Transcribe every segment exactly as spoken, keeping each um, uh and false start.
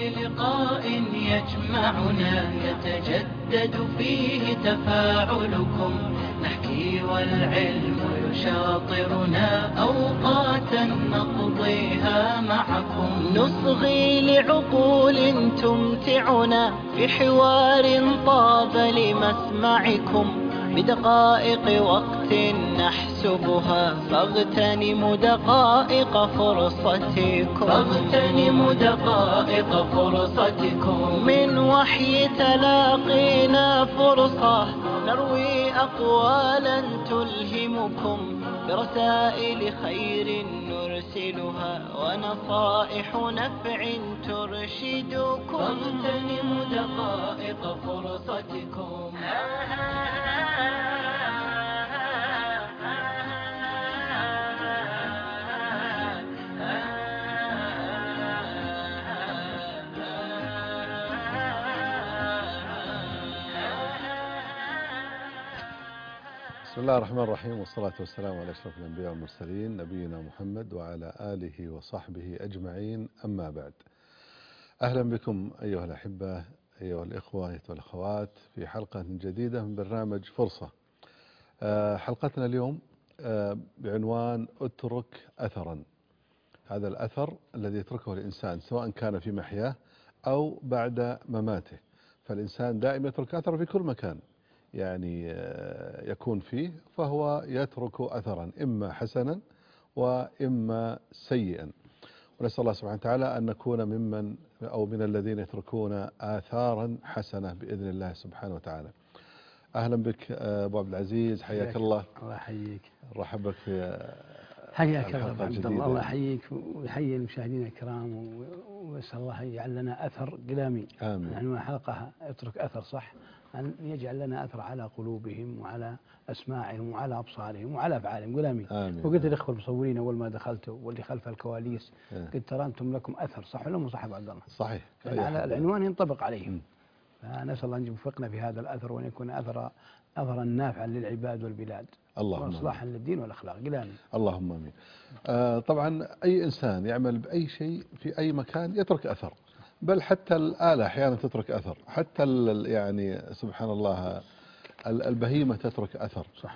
لقاء يجمعنا يتجدد فيه تفاعلكم، نحكي والعلم يشاطرنا أوقاتا نقضيها معكم، نصغي لعقول تمتعنا في حوار طاب لمسمعكم، بدقائق وقت نحسبها فاغتنموا دقائق فرصتكم فاغتنموا دقائق فرصتكم من وحي تلاقينا فرصة نروي أقوالا تلهمكم، برسائل خير نرسلها ونصائح نفع ترشدكم، فاغتنموا دقائق فرصتكم. بسم الله الرحمن الرحيم، والصلاة والسلام على أشرف الأنبياء والمرسلين نبينا محمد وعلى آله وصحبه أجمعين، أما بعد. أهلا بكم أيها الأحبة، أيها الإخوة، أيها الأخوات، في حلقة جديدة من برنامج فرصة. حلقتنا اليوم بعنوان اترك أثرا. هذا الأثر الذي يتركه الإنسان سواء كان في محياه أو بعد مماته، فالإنسان دائما يترك أثر في كل مكان يعني يكون فيه، فهو يترك أثرا إما حسنا وإما سيئا، ونسأل الله سبحانه وتعالى أن نكون ممن أو من الذين يتركون آثارا حسنة بإذن الله سبحانه وتعالى. أهلا بك أبو عبد العزيز، حياك الله. الله يحييك. رحب بك في حياك الله أبو عبد الله، الله يحييك ويحيي المشاهدين الكرام، وأسأل الله يجعل لنا أثر قلامي. آمين. يعني حلقة اترك أثر، صح، أن يجعل لنا أثر على قلوبهم وعلى أسماعهم وعلى أبصارهم وعلى أفعالهم قلامي. وقلت الإخوة المصورين أول ما دخلت واللي خلف الكواليس، قلت ترى أنتم لكم أثر، صح ولا مو صح أبو عبد الله؟ صحيح. يعني على العنوان ينطبق عليهم. فنسأل الله أن يوفقنا في هذا الأثر، وأن يكون أثر أثرا نافعا للعباد والبلاد، وإصلاحا للدين والأخلاق قلامي. اللهم آمين. آه طبعا أي إنسان يعمل بأي شيء في أي مكان يترك أثر، بل حتى الآلة أحيانا تترك أثر، حتى يعني سبحان الله البهيمة تترك أثر. صح.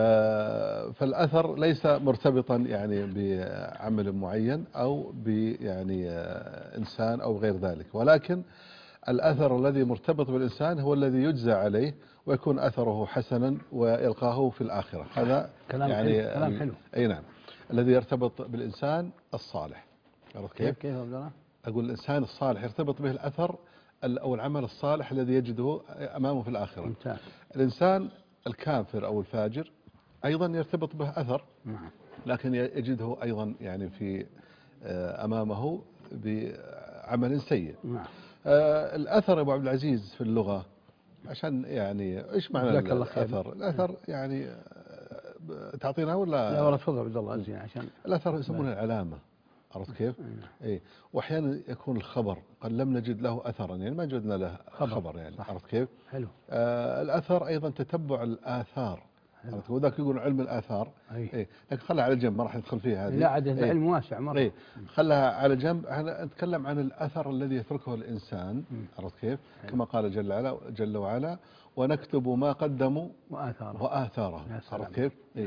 آه فالأثر ليس مرتبطا يعني بعمل معين أو ب يعني آه إنسان أو غير ذلك، ولكن الأثر الذي مرتبط بالإنسان هو الذي يجزى عليه ويكون أثره حسنا ويلقاه في الآخرة. هذا كلام يعني حلو. كلام حلو. أي نعم، الذي يرتبط بالإنسان الصالح. عرفت كيف؟ كيف عبد الله؟ أقول الإنسان الصالح يرتبط به الأثر أو العمل الصالح الذي يجده أمامه في الآخرة. ممتاز. الإنسان الكافر أو الفاجر أيضا يرتبط به أثر، نعم، لكن يجده أيضا يعني في أمامه بعمل سيء. نعم. آه الأثر أبو عبد العزيز في اللغة، عشان يعني إيش معنى الأثر؟ الأثر يعني تعطينا ولا؟ لا والله تفضل عبد الله زين. عشان الأثر يسمونه العلامة. عرفت كيف؟ إيه. وأحيانا يكون الخبر قد لم نجد له أثرا، يعني ما وجدنا له خبر, خبر يعني. صح. عرفت كيف؟ حلو. آه الأثر أيضا تتبع الآثار. وذاك يقول علم الآثار. إيه. لكن خلها على جنب، ما راح ندخل فيها هذه. لا عاد العلم واسع مرة. إيه. خلها على جنب. احنا نتكلم عن الأثر الذي يتركه الإنسان. عرفت كيف؟ حلو. كما قال جل وعلا جل وعلا ونكتب ما قدموا وآثاره وآثاره. عرفت كيف؟ إيه.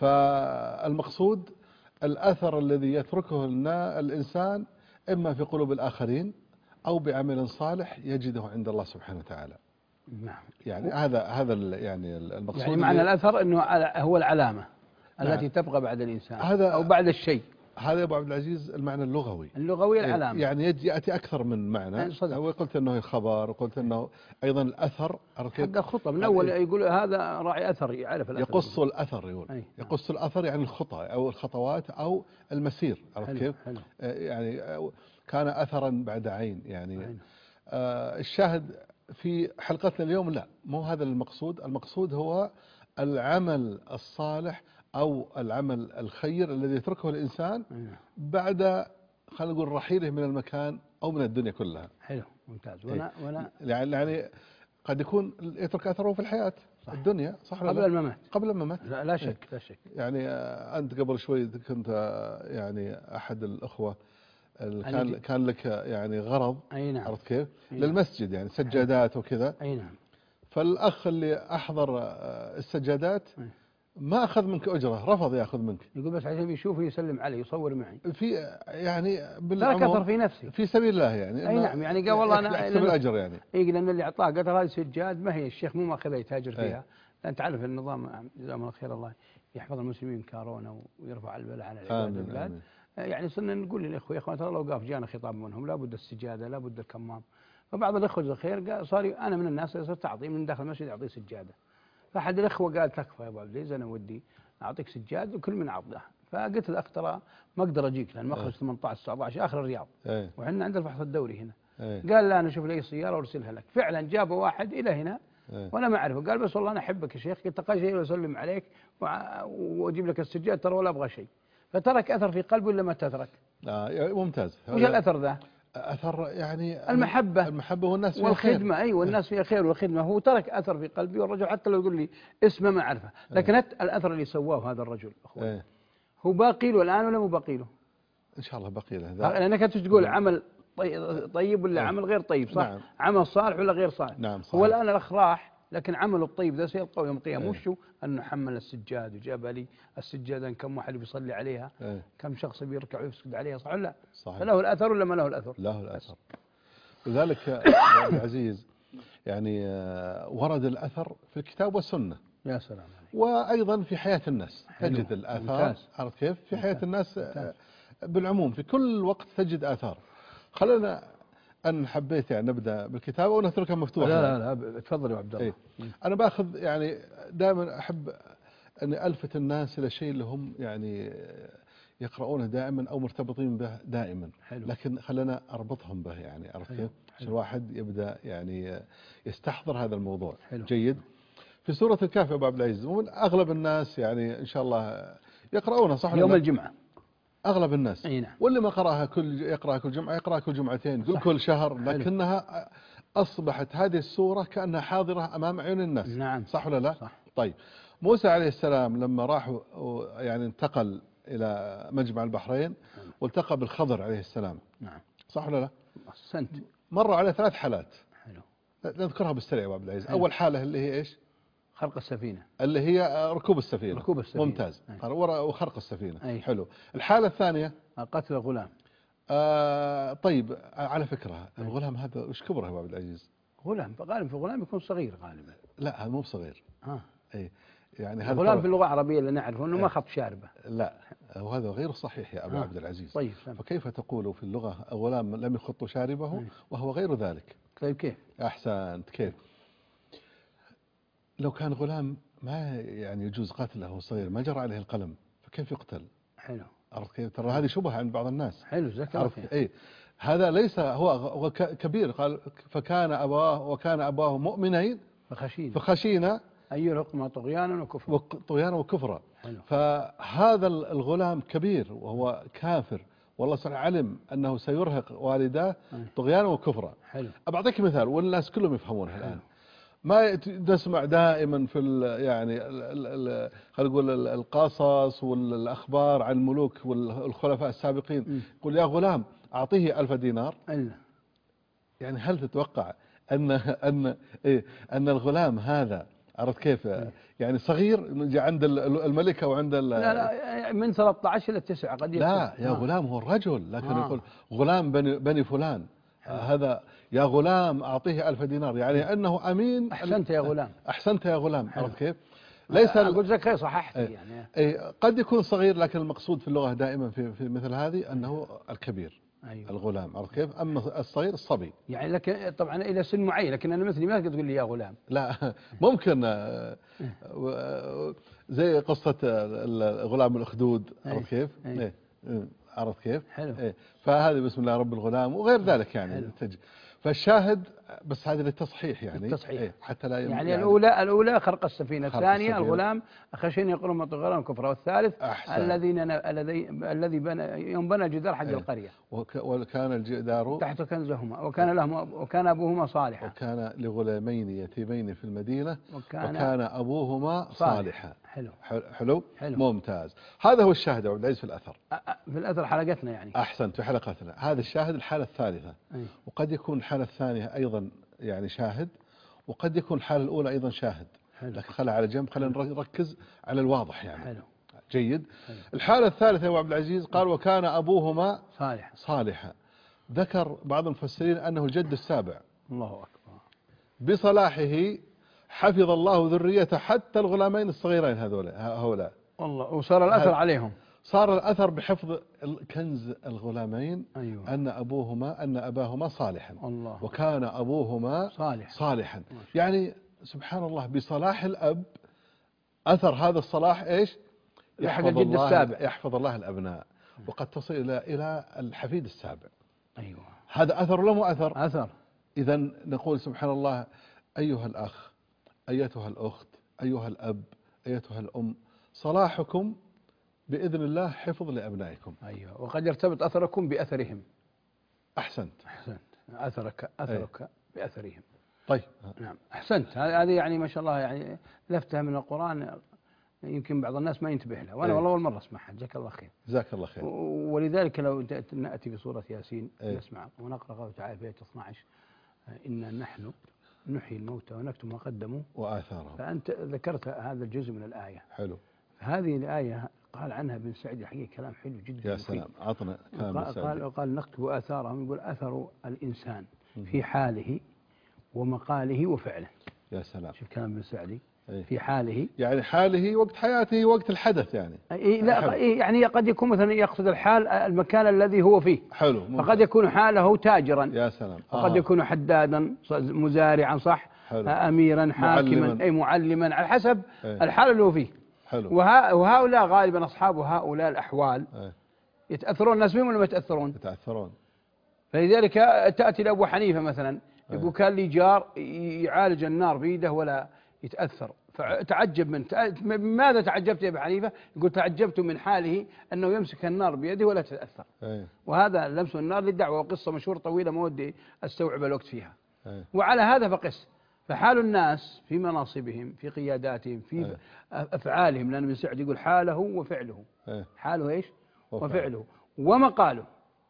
فالمقصود الأثر الذي يتركه الإنسان إما في قلوب الآخرين أو بعمل صالح يجده عند الله سبحانه وتعالى. نعم. يعني هذا هذا يعني المقصود. يعني معنى الأثر أنه هو العلامة. نعم. التي تبقى بعد الإنسان هذا أو بعد الشيء. هذا يا أبو عبد العزيز المعنى اللغوي. اللغوي العلامة. يعني يأتي أكثر من معنى. هو قلت أنه الخبر، وقلت أنه أيضا الأثر. حق الخطة من أول يقول هذا راعي أثر، يعرف الأثر. يقص الأثر يقول. أي. يقص الأثر يعني الخطى أو الخطوات أو المسير. عرفت كيف؟ حلو. يعني كان أثرا بعد عين يعني. آه الشاهد في حلقتنا اليوم لا مو هذا المقصود. المقصود هو العمل الصالح أو العمل الخير الذي يتركه الإنسان بعد خلينا نقول رحيله من المكان أو من الدنيا كلها. حلو ممتاز. وأنا وأنا يعني قد يكون يترك أثره في الحياة. صح. الدنيا صح قبل الممات. قبل الممات لا, لا شك لا شك. يعني أنت قبل شوي كنت يعني أحد الأخوة كان كان لك يعني غرض، أي نعم، عرفت كيف؟ للمسجد يعني سجادات وكذا. أي نعم. فالأخ اللي أحضر السجادات ما أخذ منك أجرة، رفض يأخذ منك. يقول بس عشان يشوف يسلم علي يصور معي. في يعني ترك أثر في نفسي في سبيل الله يعني. أي نعم، يعني قال والله أنا يحسب الأجر يعني. إيه، لأن اللي أعطاه قدر هذه سجاد ما هي الشيخ مو ماخذها يتاجر فيها. لأن تعرف النظام جزاهم الله خير، الله يحفظ المسلمين كورونا ويرفع البلاء عن العباد والبلاد. يعني صرنا نقول للإخوة يا إخوان ترى لو وقف جانا خطاب منهم لابد السجادة لابد الكمام. فبعض الإخوة الخير صار أنا من الناس اللي صرت أعطي من داخل المسجد أعطيه سجادة. فأحد الإخوة قال تكفى يا أبو عبد العزيز أنا ودي أعطيك سجاد وكل من عبده. فقلت الأخ ترى ما أقدر أجيك لأن مخرج ثمانية عشر تسعة عشر آخر الرياض وحنا عند الفحص الدوري هنا. قال لا أنا شوف لي سيارة وأرسلها لك. فعلا جابه واحد إلى هنا وأنا ما أعرفه، قال بس والله أنا أحبك يا شيخ، قلت أقل شيء وأسلم عليك وأجيب لك السجاد ترى ولا أبغى شيء. فترك أثر في قلبه ولا ما تترك؟ آه ممتاز. وش الأثر ذا؟ أثر يعني المحبة المحبة والناس فيها والخدمة. أي والناس فيها خير والخدمة. هو ترك أثر في قلبي، والرجل حتى لو يقول لي اسمه ما أعرفه، لكن أيه. الأثر اللي سواه هذا الرجل أخوي أيه. هو باقي له الآن ولا مو باقي له؟ إن شاء الله باقي له. لأنك تقول عمل طيب ولا أيه. عمل غير طيب صح؟ نعم. عمل صالح ولا غير صالح؟ نعم صحيح. هو الآن الأخ راح لكن عمله الطيب ذا سيلقاه يوم القيامة. أيه. وشو؟ أنه حمل السجاد وجاب لي السجادة كم واحد بيصلي عليها أيه. كم شخص بيركع ويسجد عليها صح ولا لا؟ صحيح. فله الأثر ولا ما له الأثر؟ له الأثر. لذلك يا عبد العزيز يعني ورد الأثر في الكتاب والسنة. يا سلام عليك. وأيضا في حياة الناس تجد الآثار، عرفت كيف؟ في حياة الناس ممتاز. بالعموم في كل وقت تجد آثار. خلينا أن حبيت يعني نبدأ بالكتاب أو نتركها مفتوحة. لا لا لا تفضل يا عبد الله. أنا باخذ يعني دائما أحب أن ألفت الناس إلى شيء اللي هم يعني يقرؤونه دائما أو مرتبطين به دائما. حلو. لكن خلنا أربطهم به يعني، عرفت كيف؟ عشان الواحد يبدأ يعني يستحضر هذا الموضوع. حلو. جيد. في سورة الكهف يا أبو عبد العزيز ومن أغلب الناس يعني إن شاء الله يقرؤونها صح يوم الجمعة. أغلب الناس. أي نعم. واللي ما قرأها كل يقرأها كل جمعة يقرأها كل جمعتين كل كل شهر، لكنها أصبحت هذه السورة كأنها حاضرة أمام عيون الناس. نعم. صح ولا لا؟ صح. طيب موسى عليه السلام لما راح يعني انتقل إلى مجمع البحرين والتقى بالخضر عليه السلام. نعم. صح ولا لا؟ أحسنت. مروا على ثلاث حالات. حلو. نذكرها بالسريع يا أبو عبد العزيز. أول حالة اللي هي إيش؟ خرق السفينة. اللي هي ركوب السفينة. ركوب السفينة. ممتاز. وخرق السفينة. أي. حلو. الحالة الثانية قتل الغلام. آه طيب على فكرة الغلام هذا وش كبره يا أبو عبد العزيز؟ غلام غالبا في الغلام يكون صغير غالبا. لا هذا مو صغير. ها. اي يعني هذا الغلام في اللغة العربية اللي نعرفه انه ما خط شاربه. لا وهذا غير صحيح يا ابو عبد العزيز. طيب. فكيف تقول في اللغة الغلام لم يخط شاربه أي. وهو غير ذلك؟ طيب كيف؟ احسنت. كيف؟ لو كان غلام ما يعني يجوز قتله وهو صغير ما جرى عليه القلم فكيف يقتل؟ حلو. عرفت كيف؟ ترى هذه شبهة عند بعض الناس. حلو ذكرت. اي هذا ليس هو كبير. قال فكان أباه وكان أباه مؤمنين فخشينا فخشينا أن يرهقهما طغيانا وكفرا. طغيانا وكفرا. فهذا الغلام كبير وهو كافر والله سبحانه علم أنه سيرهق والداه طغيانا وكفرا. أبعطيك مثال والناس كلهم يفهمونها الآن. ما نسمع دائما في ال يعني خلينا نقول القصص والأخبار عن الملوك والخلفاء السابقين يقول يا غلام أعطيه ألف دينار. ألا. يعني هل تتوقع أن أن إيه أن الغلام هذا عرفت كيف يعني صغير عند الملكة وعند لا لا من ثلاثة عشر إلى تسعة قد يكون. لا يا آه. غلام هو الرجل لكن آه. يقول غلام بني, بني فلان آه. هذا يا غلام أعطيه ألف دينار يعني أنه أمين. أحسنت يا غلام. أحسنت يا غلام. عرفت كيف؟ ليس أقول زكاة صححت ايه يعني ايه قد يكون صغير لكن المقصود في اللغة دائما في في مثل هذه أنه الكبير. أيوة. الغلام عرفت كيف؟ أما الصغير الصبي يعني لكن طبعا إلى سن معين لكن أنا مثلي ما تقول لي يا غلام. لا ممكن زي قصة الغلام الأخدود. عرفت كيف؟ أيه. عرفت كيف؟ حلو. إيه. فهذه بسم الله رب الغلام وغير ذلك يعني تجي. فالشاهد بس هذه للتصحيح يعني التصحيح. إيه حتى لا يعني, يعني الأولى الأولى خرق السفينة، الثانية الغلام خشين يقولون ما طغران كفر، والثالث الذين الذي الذي بنى يوم بنى جدار حق إيه القرية وكان الجدار تحت كنزهما وكان لهما وكان أبوهما صالحا وكان لغلامين يتيمين في المدينة وكان, وكان أبوهما صالحا. حلو. حلو حلو ممتاز. هذا هو الشاهد يا عبد العزيز في الأثر، في الأثر حلقتنا يعني. أحسنت، في حلقتنا هذا الشاهد الحالة الثالثة. أي. وقد يكون الحالة الثانية أيضا يعني شاهد، وقد يكون الحالة الأولى أيضا شاهد. حلو. لكن خلها على جنب، خلينا نركز على الواضح يعني. حلو. جيد. حلو. الحالة الثالثة يا عبد العزيز قال وكان أبوهما صالحا صالحا. ذكر بعض المفسرين أنه الجد السابع. الله أكبر. بصلاحه حفظ الله ذريته حتى الغلامين الصغيرين هؤلاء. والله وصار الأثر عليهم. صار الأثر بحفظ كنز الغلامين. أيوة. أن أبوهما أن أباهما صالحا. الله. وكان أبوهما صالح. صالحا. يعني سبحان الله بصلاح الأب أثر هذا الصلاح إيش؟ يحفظ الله السابع. يحفظ الله الأبناء. وقد تصل إلى إلى الحفيد السابع. أيوة. هذا أثر ولا مو أثر؟ أثر. إذا نقول سبحان الله أيها الأخ، أيتها الأخت، أيها الأب، أيتها الأم، صلاحكم بإذن الله حفظ لأبنائكم. أيوة. وقد يرتبط أثركم بأثرهم. أحسنت. أحسنت. أثرك أثرك أيه. بأثرهم. طيب. نعم أحسنت. هذه يعني ما شاء الله يعني لفتة من القرآن يمكن بعض الناس ما ينتبه لها، وأنا أيه. والله أول مرة أسمعها. جزاك الله خير. جزاك الله خير. ولذلك لو نأتي بسورة ياسين أيه. نسمع ونقرأ قوله تعالى في آية اثني عشر إنا نحن نحيي الموتى ونكتب ما قدموا وآثارهم. فأنت ذكرت هذا الجزء من الآية. حلو. هذه الآية قال عنها ابن سعدي حقيقة كلام حلو جدا. يا سلام، عطنا كلام ابن سعدي. قال قال نكتب آثارهم، يقول أثر الإنسان في حاله ومقاله وفعله. يا سلام. شوف كلام ابن سعدي. أيه. في حاله يعني حاله وقت حياته وقت الحدث يعني. إيه لا إيه يعني قد يكون مثلا يقصد الحال المكان الذي هو فيه. حلو. فقد يكون حاله تاجرا. يا سلام. وقد آه. يكون حدادا مزارعا صح. حلو. أميرا حاكما معلما. أي معلما على حسب أيه. الحال اللي هو فيه. حلو. وها وهؤلاء غالبا أصحاب هؤلاء الأحوال أيه. يتأثرون الناس بهم ولا ما يتأثرون؟ يتأثرون. فلذلك تأتي لأبو حنيفة مثلا يقول أيه. كان لي جار يعالج النار بيده ولا يتأثر، فتعجب من ماذا تعجبت يا أبو حنيفة؟ يقول تعجبت من حاله أنه يمسك النار بيده ولا تتأثر. أيه. وهذا لمس النار للدعوة، وقصة مشهورة طويلة ما ودي أستوعب الوقت فيها. أيه. وعلى هذا فقس. فحال الناس في مناصبهم في قياداتهم في أيه. أفعالهم، لأن ابن سعد يقول حاله وفعله. أيه. حاله إيش؟ وفعله ومقاله.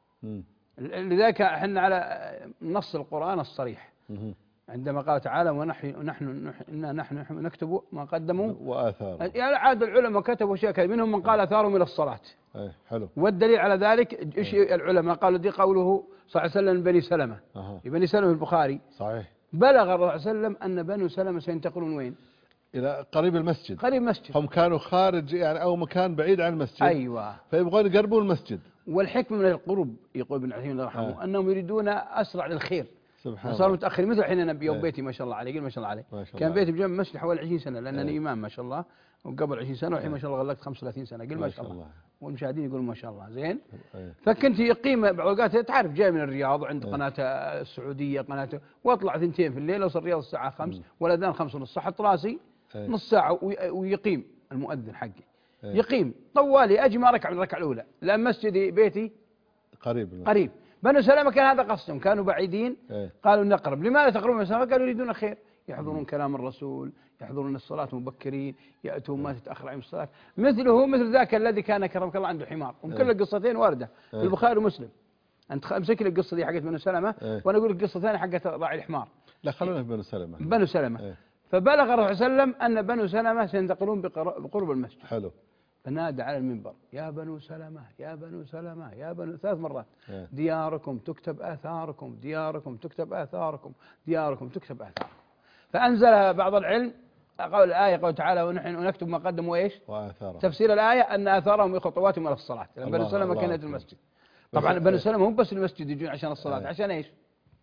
لذلك احنا على نص القرآن الصريح مم. عندما قال تعالى ونحن نحن إنا نحن نكتب ما قدموا وآثارهم. يعني عاد العلماء كتبوا أشياء كثيرة، منهم من قال آثارهم إلى الصلاة. أي حلو. والدليل على ذلك إيش العلماء قالوا؟ دي قوله صلى الله عليه وسلم بني سلمة. أه. بني سلمة في البخاري. صحيح. بلغ الرسول صلى الله عليه وسلم أن بني سلمة سينتقلون وين؟ إلى قريب المسجد. قريب المسجد. هم كانوا خارج يعني أو مكان بعيد عن المسجد. أيوة. فيبغون يقربوا المسجد. والحكمة من القرب يقول ابن عثيمين الله يرحمه أنهم يريدون أسرع للخير. سبحان الله. صاروا متأخرين مثل حين أنا بيوم بيتي ما شاء الله عليه، قل ما شاء الله عليه. ما شاء كان الله. بيتي بجنب المسجد حوالي عشرين سنة لأنني إمام ما شاء الله، وقبل عشرين سنة والحين ما شاء الله غلقت خمسة وثلاثين سنة، قل ما شاء الله. والمشاهدين يقولون ما شاء الله زين. أيه. فكنت يقيم بعض الأوقات تعرف جاي من الرياض وعند أيه. قناة السعودية قناة، واطلع ثنتين في الليل اوصل الرياض الساعة خمس والأذان خمس ونص، احط راسي أيه. نص ساعة ويقيم المؤذن حقي. أيه. يقيم طوالي أجي ما ركع من الركعة الأولى، لأن مسجدي بيتي قريب قريب. بنو سلمة كان هذا قصدهم، كانوا بعيدين. أيه. قالوا نقرب. لماذا تقربون مسافة؟ قالوا يريدون الخير، يحضرون كلام الرسول، يحضرون الصلاة مبكرين، يأتون ما تتأخر عن الصلاة. مثله مثل ذاك الذي كان كرمك الله عنده حمار، وكل أيه. القصتين واردة أيه. في البخاري ومسلم. أنت امسك لي القصة دي حقت بنو سلمة أيه. وأنا أقول لك قصة ثانية حقت راعي الحمار. لا خلونا في بنو سلمة. بنو سلمة. أيه. فبلغ الرسول صلى الله عليه وسلم أن بنو سلمة سينتقلون بقرب المسجد. حلو. فنادى على المنبر يا بنو سلمة يا بنو سلمة يا بنو، ثلاث مرات. أيه. دياركم تكتب آثاركم، دياركم تكتب آثاركم، دياركم تكتب آثاركم. فأنزل بعض العلم قول الآية قول تعالى ونحن نكتب ما قدموا إيش؟ وآثارهم. تفسير الآية أن آثارهم خطواتهم إلى الصلاة. لأن بنو سلمة كانت المسجد. طبعا بنو سلمة هم بس المسجد يجون عشان الصلاة. أيه. عشان إيش؟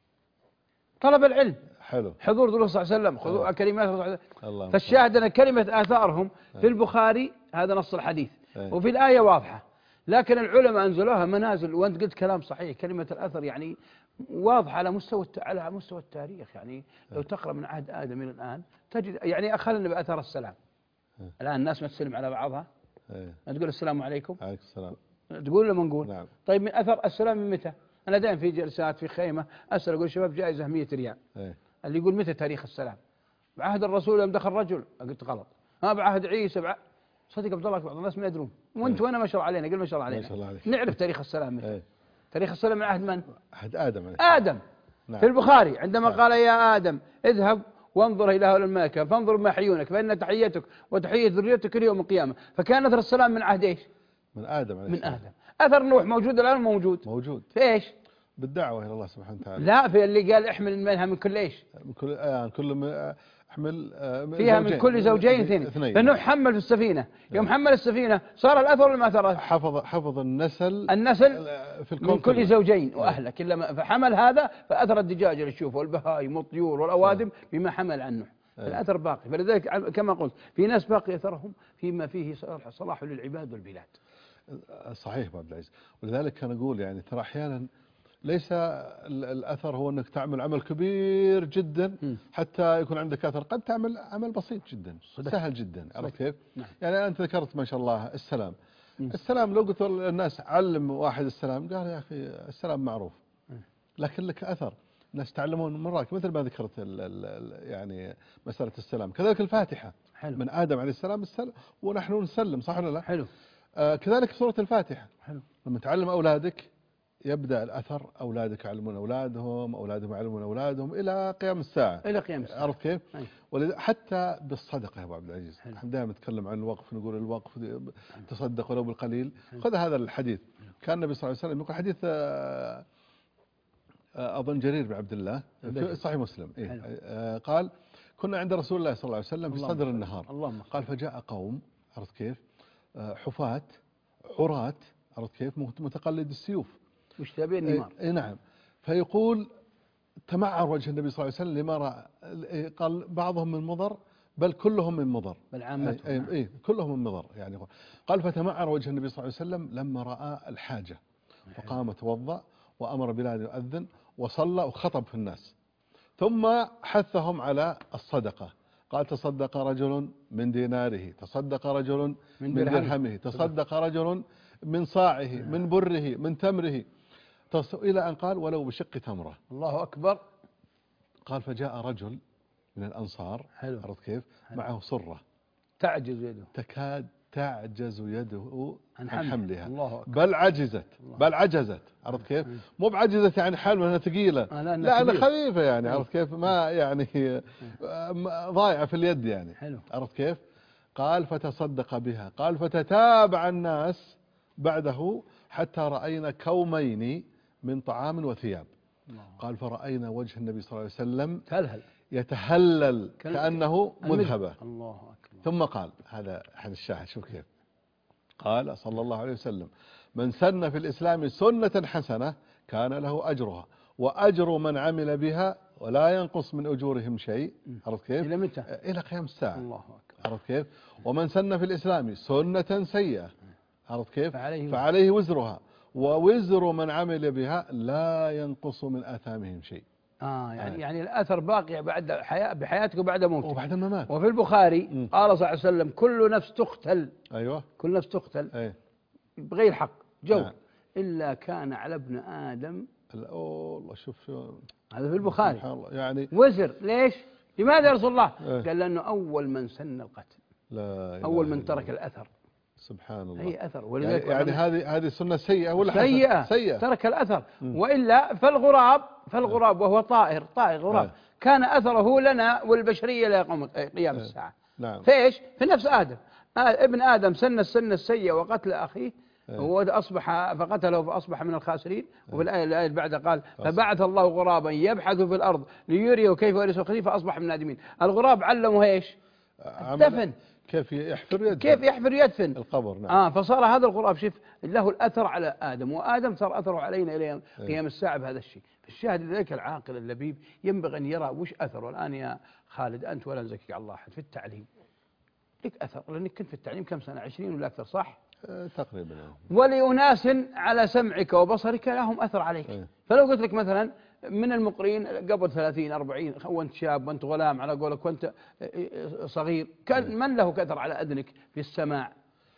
طلب العلم. حلو. حضور دروس صلى الله عليه وسلم، خذوا كلمات الله. الله. فالشاهد أن كلمة آثارهم في البخاري هذا نص الحديث. أيه. وفي الآية واضحة. لكن العلماء أنزلوها منازل. وأنت قلت كلام صحيح، كلمة الأثر يعني واضحة على مستوى على مستوى التاريخ. يعني لو تقرأ من عهد آدم إلى الآن تجد يعني أخذنا بأثر السلام. الآن الناس ما تسلم على بعضها، ما تقول السلام عليكم، عليكم السلام، تقول لما نقول نعم. طيب من أثر السلام من متى؟ أنا دائما في جلسات في خيمة أسأل أقول شباب جائزة مئة ريال، اللي يقول متى تاريخ السلام؟ بعهد الرسول يوم دخل رجل، قلت غلط. ها بعهد عيسى بع... صدق عبد الله بعض الناس ما يدرون، وانت وانا ما شاء الله علينا، قل ما شاء الله علينا، ما شاء الله عليك. نعرف تاريخ السلام متى؟ ايه. تاريخ السلام من عهد من؟ عهد آدم. آدم. نعم. في البخاري عندما نعم. قال يا آدم اذهب وانظر إلى هؤلاء الملائكة فانظر ما يحيونك فإن تحيتك وتحية ذريتك يوم القيامة. فكان أثر السلام من عهد ايش؟ من آدم عليه من آدم. أثر نوح موجود الآن موجود؟ موجود. في ايش؟ بالدعوة إلى الله سبحانه وتعالى. لا، في اللي قال احمل منها من كل ايش؟ من كل آه كل من احمل فيها من كل زوجين اثنين. فنوح حمل في السفينة، يوم حمل السفينة صار الأثر ولا ما أثر؟ حفظ حفظ النسل النسل في الكون من كل زوجين وأهلك إلا ما فحمل هذا، فأثر الدجاج اللي تشوفه والبهائم والطيور والأوادم بما حمل عنه. الأثر باقي. فلذلك كما قلت في ناس باقي أثرهم فيما فيه صلاح للعباد والبلاد. صحيح أبو عبد العزيز. ولذلك كان أقول يعني ترى أحيانا ليس الأثر هو أنك تعمل عمل كبير جدا حتى يكون عندك أثر، قد تعمل عمل بسيط جدا صدق. سهل جدا. عرفت كيف؟ نعم. يعني أنت ذكرت ما شاء الله السلام. م. السلام لو قلت الناس علم واحد السلام قال يا أخي السلام معروف، لكن لك أثر، الناس تعلمون من راك، مثل ما ذكرت ال ال يعني مسألة السلام. كذلك الفاتحة حلو. من آدم عليه السلام السلام ونحن نسلم، صح ولا لا؟ حلو. آه كذلك سورة الفاتحة حلو. لما تعلم أولادك يبدأ الأثر، أولادك يعلمون أولادهم، أولادهم يعلمون أولادهم إلى قيام الساعة. إلى قيام الساعة. عرفت كيف؟ ولذا حتى بالصدقة يا أبو عبد العزيز، نحن دائما نتكلم عن الوقف، نقول الوقف تصدق ولو بالقليل. خذ هذا الحديث، كان النبي صلى الله عليه وسلم يقول حديث أظن جرير بن عبد الله في صحيح مسلم إيه؟ قال كنا عند رسول الله صلى الله عليه وسلم في صدر النهار، قال فجاء قوم، عرفت كيف؟ حفاة عراة، عرفت كيف؟ متقلد السيوف مشتبه النمار. اي نعم. فيقول تمعر وجه النبي صلى الله عليه وسلم لما رأى، قال بعضهم من مضر بل كلهم من مضر، بل عامتهم. اي, أي, أي كلهم من مضر يعني. قال فتمعر وجه النبي صلى الله عليه وسلم لما رأى الحاجة، فقام توضأ وأمر بلال يؤذن وصلى وخطب في الناس، ثم حثهم على الصدقة. قال تصدق رجل من ديناره، تصدق رجل من درهمه، تصدق رجل من صاعه، من بره، من تمره، إلى أن قال ولو بشق تمرة. الله أكبر. قال فجاء رجل من الأنصار، عرفت كيف؟ حلو. معه صرة تعجز يده، تكاد تعجز يده عن حملها، الله أكبر. بل عجزت، الله. بل عجزت، عرفت كيف؟ مو بعجزت يعني حملها ثقيلة، آه لا, لا أنا خفيفة يعني، عرفت كيف؟ ما يعني ضايعة في اليد يعني، حلو. عرفت كيف؟ قال فتصدق بها، قال فتتابع الناس بعده حتى رأينا كومين من طعام وثياب. الله. قال فرأينا وجه النبي صلى الله عليه وسلم تلهل يتهلل كأنه مذهبة. الله أكبر. ثم قال هذا أحد الشاهد، شوف كيف قال صلى الله عليه وسلم من سن في الإسلام سنة حسنة كان له أجرها وأجر من عمل بها ولا ينقص من أجورهم شيء، عرفت كيف؟ إلى متى؟ إلى قيام الساعة. الله أكبر. عرفت كيف؟ ومن سن في الإسلام سنة سيئة، عرفت كيف؟ فعليه, فعليه وزرها ووزر من عمل بها لا ينقص من آثامهم شيء. آه يعني آه. يعني الأثر باقي بعد حياة بحياتك وبعد موتك وبعد الممات. وفي البخاري م. قال صلى الله عليه وسلم كل نفس تقتل، أيوة كل نفس تقتل أيه. بغير حق جو نعم. إلا كان على ابن آدم. الله شوف شو هذا في البخاري يعني وزر. ليش؟ لماذا يا رسول الله؟ أيه. قال لأنه أول من سن القتل، لا أول من ترك الأثر. سبحان الله. هي أثر. ولذلك يعني, يعني هذه هذه سنة سيئة ولا سيئة؟ سيئة ترك الأثر. م. وإلا فالغراب فالغراب وهو طائر طائر غراب أه. كان أثره لنا والبشرية إلى قيام أه. الساعة. نعم. فإيش؟ في نفس آدم. آه ابن آدم سن السنة السيئة وقتل أخيه أه. هو أصبح فقتله فأصبح من الخاسرين. أه. وفي الآية الآية بعد قال فبعث الله غرابا يبحث في الأرض ليريه كيف يورث أخيه فأصبح من النادمين. الغراب علمه إيش؟ الدفن، كيف يحفر يدفن، كيف يحفر يدفن القبر. نعم. آه فصار هذا الغراب شوف له الأثر على آدم، وآدم صار أثره علينا إلى قيام الساعة بهذا الشيء. الشاهد ذلك العاقل اللبيب ينبغي أن يرى وش أثره. الآن يا خالد أنت ولا نزكيك على الله أحد في التعليم لك أثر، لأنك كنت في التعليم كم سنة؟ عشرين ولا أكثر، صح؟ أه تقريبا. ولأناس على سمعك وبصرك لهم أثر عليك. أه. فلو قلت لك مثلا من المقرين قبل ثلاثين أربعين وأنت شاب وأنت غلام على قولك وأنت صغير، كان من له أثر على أذنك في السماع؟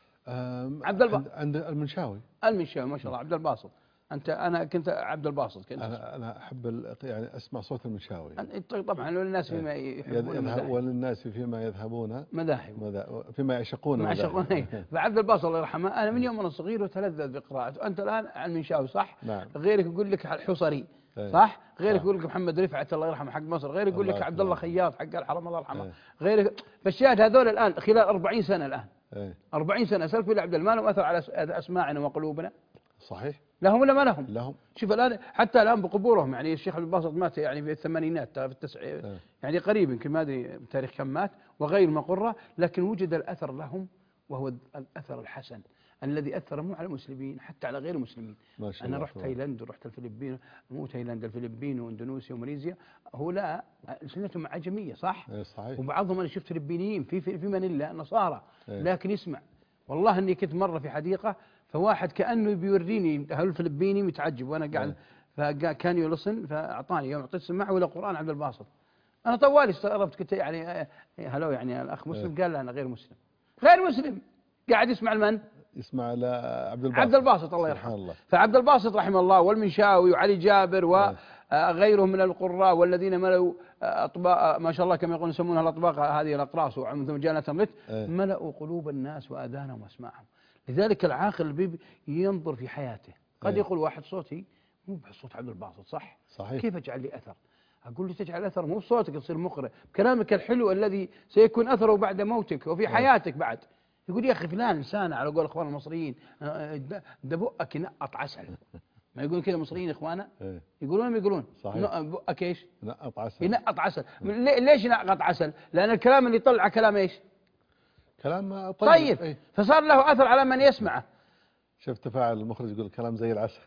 عبد الباسط. عند المنشاوي. المنشاوي ما شاء الله. عبد الباسط أنت، أنا كنت عبد الباسط كنت. أنا أنا أحب يعني أسمع صوت المنشاوي. طبعا وللناس فيما يحبون وللناس فيما يذهبون مذاهب، فيما يعشقون مذاهب. فعبد الباسط الله يرحمه أنا من يوم أنا صغير وتلذذ بقراءته. أنت الآن عن المنشاوي صح؟ نعم. غيرك يقول لك الحصري صح؟ غيرك يقول لك محمد رفعت الله يرحمه حق مصر، غيرك يقول لك عبد الله خياط حق الحرم الله يرحمه، غيرك. فالشاهد هذول الآن خلال أربعين سنة الآن ايه. أربعين سنة سلف بالله عبد المال أثر على أسماعنا وقلوبنا. صحيح. لهم ولا ما لهم؟ لهم. شوف الآن حتى الآن بقبورهم، يعني الشيخ عبد الباسط مات يعني في الثمانينات في التسع اه. يعني قريب يمكن ما أدري بتاريخ كم مات وغير مقرة، لكن وجد الأثر لهم وهو الأثر الحسن الذي أثر مو على المسلمين حتى على غير المسلمين. أنا رحت تايلاند ورحت الفلبين، مو تايلاند الفلبين واندونيسيا وماليزيا، هو لا سنتهم عجمية صح؟ صحيح. وبعضهم أنا شفت فلبينيين في في مانيلا نصارى لكن يسمع. والله إني كنت مرة في حديقة فواحد كأنه بيوريني هالفلبيني متعجب وأنا قاعد، فكان يلصن فأعطاني يوم أعطيت سماعه ولا قرآن عبد الباسط. أنا طوالي استغربت كنت يعني هلو يعني الأخ مسلم؟ قال لا أنا غير مسلم. غير مسلم قاعد يسمع المن؟ يسمع على عبد الباسط. عبد الباسط الله يرحمه. فعبد الباسط رحمه الله والمنشاوي وعلي جابر وغيرهم من القراء والذين ملوا أطباق ما شاء الله كما يقولون يسمونها الأطباق هذه الأقراص ومثل مجالة الرت، ملأوا قلوب الناس وآذانهم وأسماعهم. لذلك العاقل البيب ينظر في حياته. قد يقول واحد صوتي مو بصوت عبد الباسط صح؟ صحيح. كيف أجعل لي أثر؟ أقول له تجعل أثر مو بصوتك تصير مقرئ، بكلامك الحلو الذي سيكون أثره بعد موتك وفي حياتك بعد. يقول يا أخي فلان إنسان على قول إخوان المصريين ده بؤك ينقط عسل. ما يقولون كذا المصريين إخوانا؟ يقولون ما يقولون؟ صحيح. بؤك إيش؟ ينقط عسل. ينقط عسل. ليش ينقط عسل؟ لأن الكلام اللي يطلع كلام إيش؟ كلام طيب, طيب. ايه؟ فصار له أثر على من يسمعه. شفت تفاعل المخرج يقول كلام زي العسل.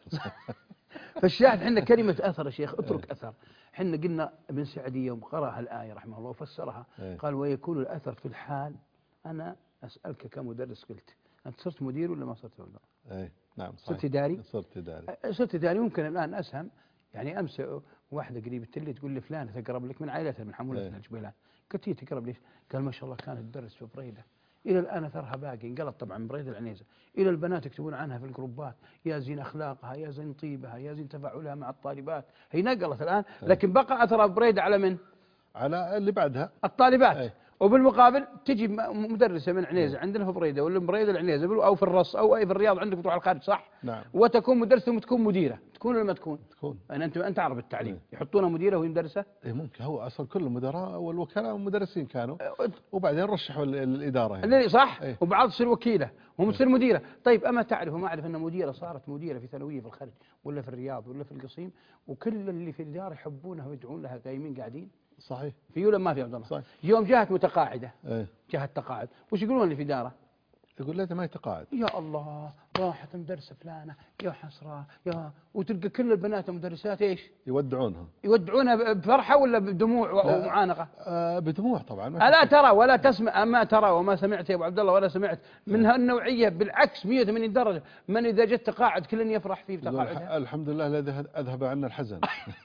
فالشاهد عندنا كلمة أثر يا شيخ اترك ايه؟ أثر. حنا قلنا ابن سعدي يوم قرأ الآية رحمه الله وفسرها ايه؟ قال ويكون الأثر في الحال. أنا أسألك كمدرس قلت أنت صرت مدير ولا ما صرت مدير؟ اي نعم صحيح. صرت إداري؟ صرت إداري. صرت إداري ممكن الآن أسهم. يعني أمس واحدة قريبة لي تقول لي فلانة تقرب لك من عائلتها من حمولة ايه؟ الجبيلان. قلت هي تقرب ليش؟ قال ما شاء الله كانت تدرس في بريدة إلى الآن أثرها باقي. انقلت طبعا بريدة العنيزة. إلى البنات يكتبون عنها في الجروبات يا زين أخلاقها يا زين طيبها يا زين تفاعلها مع الطالبات. هي نقلت الآن لكن بقى أثرها بريدة على من؟ على اللي بعدها الطالبات أي. وبالمقابل تجي مدرسة من عنيزة عندنا في بريدة ولا بريدة العنيزة أو في الرص أو أي في الرياض عندك تروح على الخارج صح؟ نعم. وتكون مدرسة وتكون مديرة. تكون ولا ما تكون؟ تكون. أنا أنت أنت عرب التعليم أي. يحطونها مديرة وهي مدرسة؟ إيه ممكن. هو أصل كل المدراء والوكلاء مدرسين كانوا وبعدين رشحوا الإدارة هنا. اللي صح أي. وبعض تصير وكيلة وتصير مديرة. طيب أما تعرف وما أعرف أن مديرة صارت مديرة في ثانوية في الخارج ولا في الرياض ولا في القصيم وكل اللي في الدار يحبونها ويدعون لها قايمين قاعدين. صحيح. في ولا ما في عبد الله؟ صحيح. يوم جاءت متقاعدة ايه؟ جاءت تقاعد وش يقولون اللي في داره؟ يقول لا ما يتقاعد. يا الله راحت مدرسة فلانة يا حسرة يا وتلقى كل البنات المدرسات ايش؟ يودعونها. يودعونها بفرحة ولا بدموع ومعانقة؟ آه بدموع طبعا. ألا ترى ولا تسمع أما ترى وما سمعت يا أبو عبد الله ولا سمعت من هالنوعية بالعكس مئة وثمانين درجة. من إذا جت تقاعد كل يفرح فيه بتقاعدها. الحمد لله الذي أذهب عنا الحزن.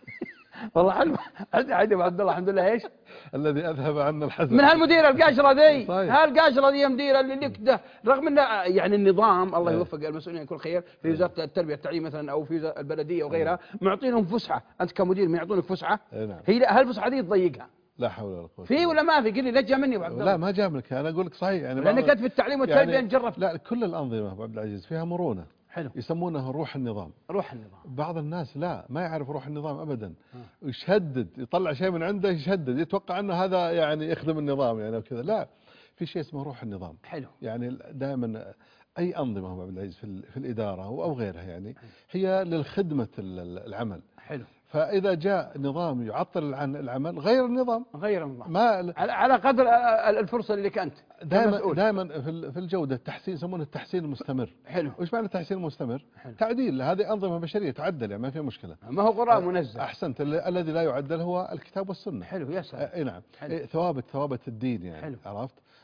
والله حلو. عادي ابو عبد الله الحمد لله ايش؟ الذي اذهب عنا الحزن. من هالمديره القاشره ذي، هالقاشره ذي مديره اللي كده رغم ان يعني النظام الله يوفق المسؤولين كل خير في وزاره التربيه والتعليم مثلا او في البلديه وغيرها معطينهم فسحه، انت كمدير ما يعطونك فسحه؟ نعم. هي هالفسحه ذي تضيقها. لا حول ولا قوه. في ولا ما في؟ قل لي لا جاء مني ابو عبد الله. لا ما جاء منك انا اقول لك صحيح يعني لانك انت في التعليم والتربيه يعني جربت. لا كل الانظمه ابو عبد العزيز فيها مرونه. حلو. يسمونها روح النظام. روح النظام. بعض الناس لا ما يعرف روح النظام ابدا. يشدد يطلع شيء من عنده يشدد يتوقع انه هذا يعني يخدم النظام يعني وكذا. لا في شيء اسمه روح النظام. حلو. يعني دائما اي انظمه ابو عبد العزيز في في الاداره او غيرها يعني هي للخدمه العمل. حلو. فإذا جاء نظام يعطل عن العمل غير النظام. غير النظام. ما على قدر الفرصة اللي كانت. دائما دائما في الجودة التحسين يسمونه التحسين المستمر. حلو. وش معنى التحسين المستمر؟ حلو. تعديل. هذه أنظمة بشرية تعدل يعني ما في مشكلة. ما هو قرآن منزل. أحسنت. الذي لا يعدل هو الكتاب والسنة. حلو يا سلام. اي نعم. حلو. ثوابت ثوابت الدين يعني. حلو. عرفت؟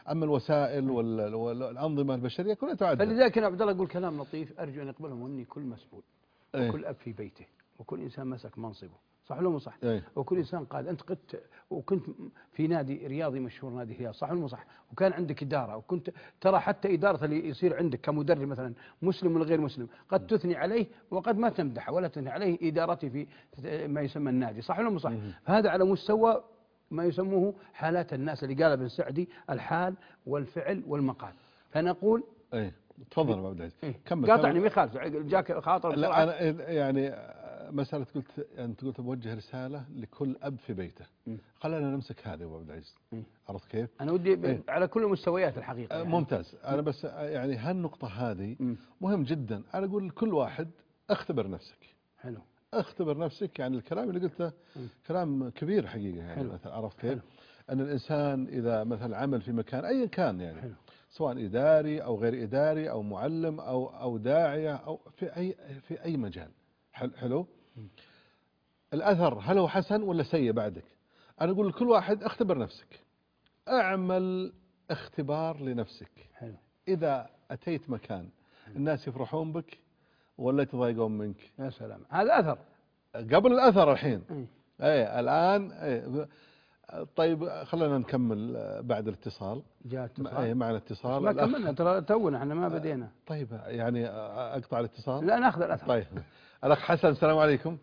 أما الوسائل والأنظمة البشرية كلها تعدل. فلذلك أنا عبد الله أقول كلام لطيف أرجو أن يقبله مني كل مسؤول أيه. وكل أب في بيته وكل إنسان مسك منصبه، صح ولا مو صح؟ أيه. وكل إنسان قال أنت قد وكنت في نادي رياضي مشهور نادي هلال، صح ولا مو صح؟ وكان عندك إدارة وكنت ترى حتى إدارة اللي يصير عندك كمدرب مثلا مسلم ولا غير مسلم قد تثني عليه وقد ما تمدحه ولا تثني عليه إدارتي في ما يسمى النادي، صح ولا مو صح؟ هذا على مستوى ما يسموه حالات الناس اللي قال ابن سعدي الحال والفعل والمقال. فنقول ايه تفضل ابو عبد العزيز. إيه؟ كمل قاطعني ما يخالف جاك خاطر. لا انا يعني مساله قلت انت قلت بوجه رساله لكل اب في بيته. خلينا نمسك هذا يا ابو عبد العزيز. عرفت كيف؟ انا ودي إيه؟ على كل المستويات الحقيقه يعني. ممتاز. انا بس يعني هالنقطه هذه م. مهم جدا. انا اقول لكل واحد اختبر نفسك. حلو. اختبر نفسك. يعني الكلام اللي قلته م. كلام كبير حقيقه يعني. حلو. مثلا عرفت كيف؟ حلو. ان الانسان اذا مثلا عمل في مكان ايا كان يعني. حلو. سواء إداري أو غير إداري أو معلم أو أو داعية أو في أي في أي مجال. حلو. الأثر هل هو حسن ولا سيء بعدك؟ أنا أقول لكل واحد اختبر نفسك. أعمل اختبار لنفسك. حلو. إذا أتيت مكان الناس يفرحون بك ولا يتضايقون منك؟ يا سلام. هذا أثر. قبل الأثر الحين. أي الآن أي. طيب خلينا نكمل بعد الاتصال. جاء اتصال. اي معنا اتصال. ما كملنا ترى تونا احنا ما بدينا. طيب يعني اقطع الاتصال؟ لا ناخذ الاثر. طيب الاخ حسن السلام عليكم.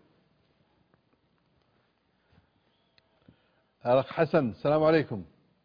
الاخ حسن السلام عليكم.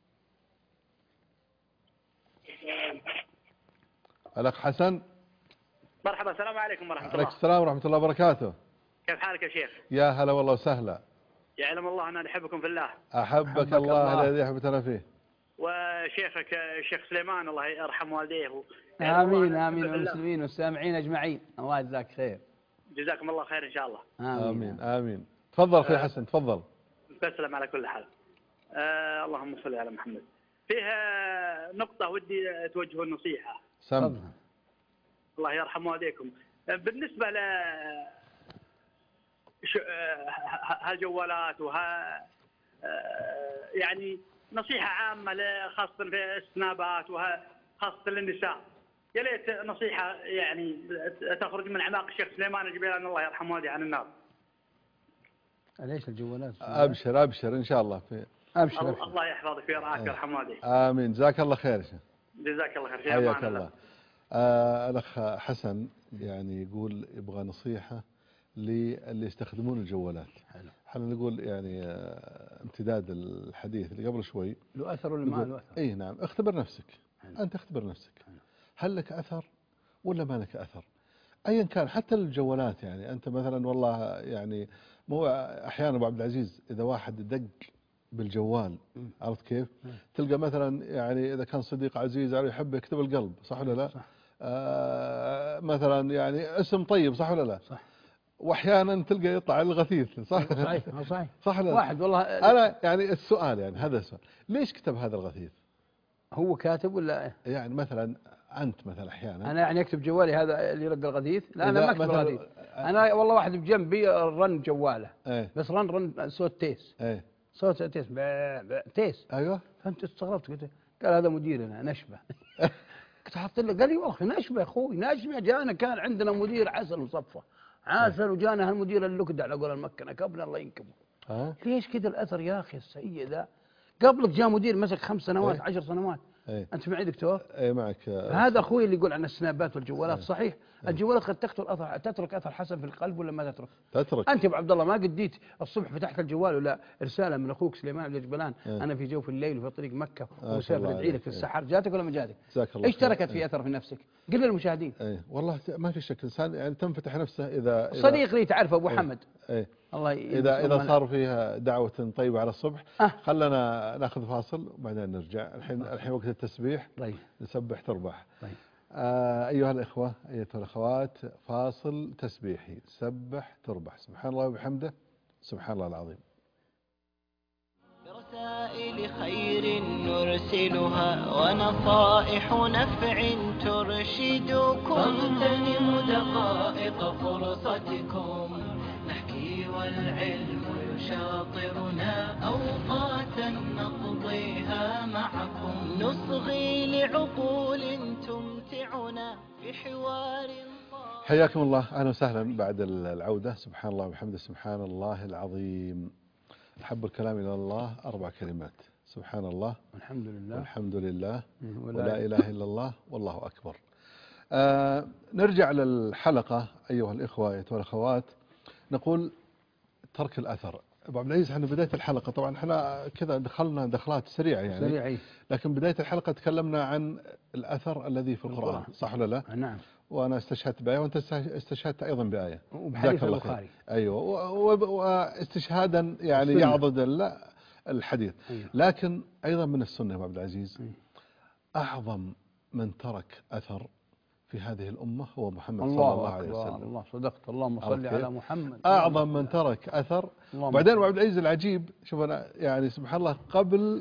الاخ حسن. مرحبا السلام عليكم ورحمه الله. عليكم السلام ورحمه الله وبركاته. كيف حالك يا شيخ؟ يا هلا والله وسهلا. يعلم الله أنني أحبكم في الله. أحبك, أحبك الله الذي أحببتنا فيه. وشيخك الشيخ سليمان الله يرحم والديه. آمين آمين والمسلمين والسامعين أجمعين. الله يجزاك خير. جزاكم الله خير إن شاء الله. آمين آمين, آمين. تفضل أخي حسن تفضل. تسلم على كل حال. آه اللهم صل على محمد. فيها نقطة ودي توجه النصيحة. سم. الله يرحم والديكم. بالنسبة ل هالجوالات وها يعني نصيحة عامة خاصة في السنابات وها خاصة للنساء. يا ليت نصيحة يعني تخرج من أعماق الشيخ سليمان الجبيلاني الله يرحمه والديه عن النار. ليش الجوالات؟ أبشر أبشر إن شاء الله في أبشر, أبشر. الله يحفظك ويرعاك ويرحم والديه. آمين جزاك الله خير. جزاك الله خير. في حياك الله. آه الأخ حسن يعني يقول يبغى نصيحة للي يستخدمون الجوالات. حلو. احنا نقول يعني امتداد الحديث اللي قبل شوي له اثر ولا ما له اثر؟ اي نعم اختبر نفسك. حلو. انت اختبر نفسك. حلو. هل لك اثر ولا ما لك اثر؟ ايا كان حتى الجوالات يعني انت مثلا والله يعني مو احيانا ابو عبد العزيز اذا واحد دق بالجوال عرفت كيف؟ م. تلقى مثلا يعني اذا كان صديق عزيز عليه يحب يكتب القلب صح ولا لا؟ صح. آه مثلا يعني اسم طيب صح ولا لا؟ صح. واحيانا تلقى يطلع الغثيث صح. صحيح صحيح. صح لا؟ واحد والله انا يعني السؤال يعني هذا السؤال ليش كتب هذا الغثيث؟ هو كاتب ولا يعني مثلا انت مثلا احيانا انا يعني اكتب جوالي هذا اللي يرد الغثيث؟ لا انا ما اكتب الغثيث. انا والله واحد بجنبي رن جواله. ايه؟ بس رن رن صوت تيس. ايه؟ صوت تيس تيس. ايوه. فانت استغربت قلت قال هذا مديرنا نشبه. كنت حاطط له قال لي والله نشبه اخوي نشبه جانا كان عندنا مدير عسل وصفه عسل وجانا هالمدير اللقد على قول المكنه قبل الله ينكبه. أه؟ ليش كذا الاثر يا اخي السيء ذا؟ قبلك جاء مدير مسك خمس سنوات. ايه؟ عشر سنوات. ايه؟ انت معي دكتور؟ اي معك. هذا اخوي اللي يقول عن السنابات والجوالات. ايه؟ صحيح. ايه؟ الجوالات قد تقتل اثر تترك اثر حسن في القلب ولا ما تترك؟ تترك. انت يا ابو عبد الله ما قديت الصبح فتحت الجوال ولا رساله من اخوك سليمان الجبلان. ايه؟ انا في جوف الليل وفي طريق مكه ومسافر ادعي لك في السحر. جاتك ولا ما جاتك؟ جزاك الله. ايش تركت في اثر في نفسك؟ قل للمشاهدين. اي والله ما في شك انسان يعني تنفتح نفسه اذا صديق لي تعرف ابو ايه؟ حمد. ايه؟ الله اذا اذا صار فيها دعوه طيبه على الصبح. أه. خلنا ناخذ فاصل وبعدين نرجع. الحين الحين وقت التسبيح. طيب. نسبح تربح. طيب. آه أيها الإخوة أيتها الأخوات فاصل تسبيحي سبح تربح. سبحان الله وبحمده سبحان الله العظيم. برسائل خير نرسلها ونصائح نفع ترشدكم فاغتنموا دقائق فرصتكم نحكي والعلم شاطرنا أوقاتا نقضيها معكم، نصغي لعقول تمتعنا في حوار. حياكم الله، أهلا وسهلا بعد العودة. سبحان الله وبحمده، سبحان الله العظيم. أحب الكلام إلى الله أربع كلمات: سبحان الله، والحمد لله، والحمد لله، ولا, ولا إله إلا الله، والله أكبر. آه نرجع للحلقة أيها الإخوة أيها الأخوات. نقول ترك الأثر. أبو عبد العزيز، احنا بداية الحلقة طبعا احنا كذا دخلنا دخلات سريعة يعني سريعي. لكن بداية الحلقة تكلمنا عن الأثر الذي في القرآن، صح ولا لا؟ نعم. وأنا استشهدت بآية وأنت استشهدت أيضا بآية وبحديث البخاري. أيوة، واستشهادا يعني السنة. يعضد الحديث. أيوة. لكن أيضا من السنة يا أبو عبد العزيز، أيوة. أعظم من ترك أثر في هذه الأمة هو محمد صلى الله عليه وسلم. الله صدقت، اللهم صل على محمد. أعظم من ترك أثر. وبعدين أبو عبد العزيز العجيب، شوف أنا يعني سبحان الله، قبل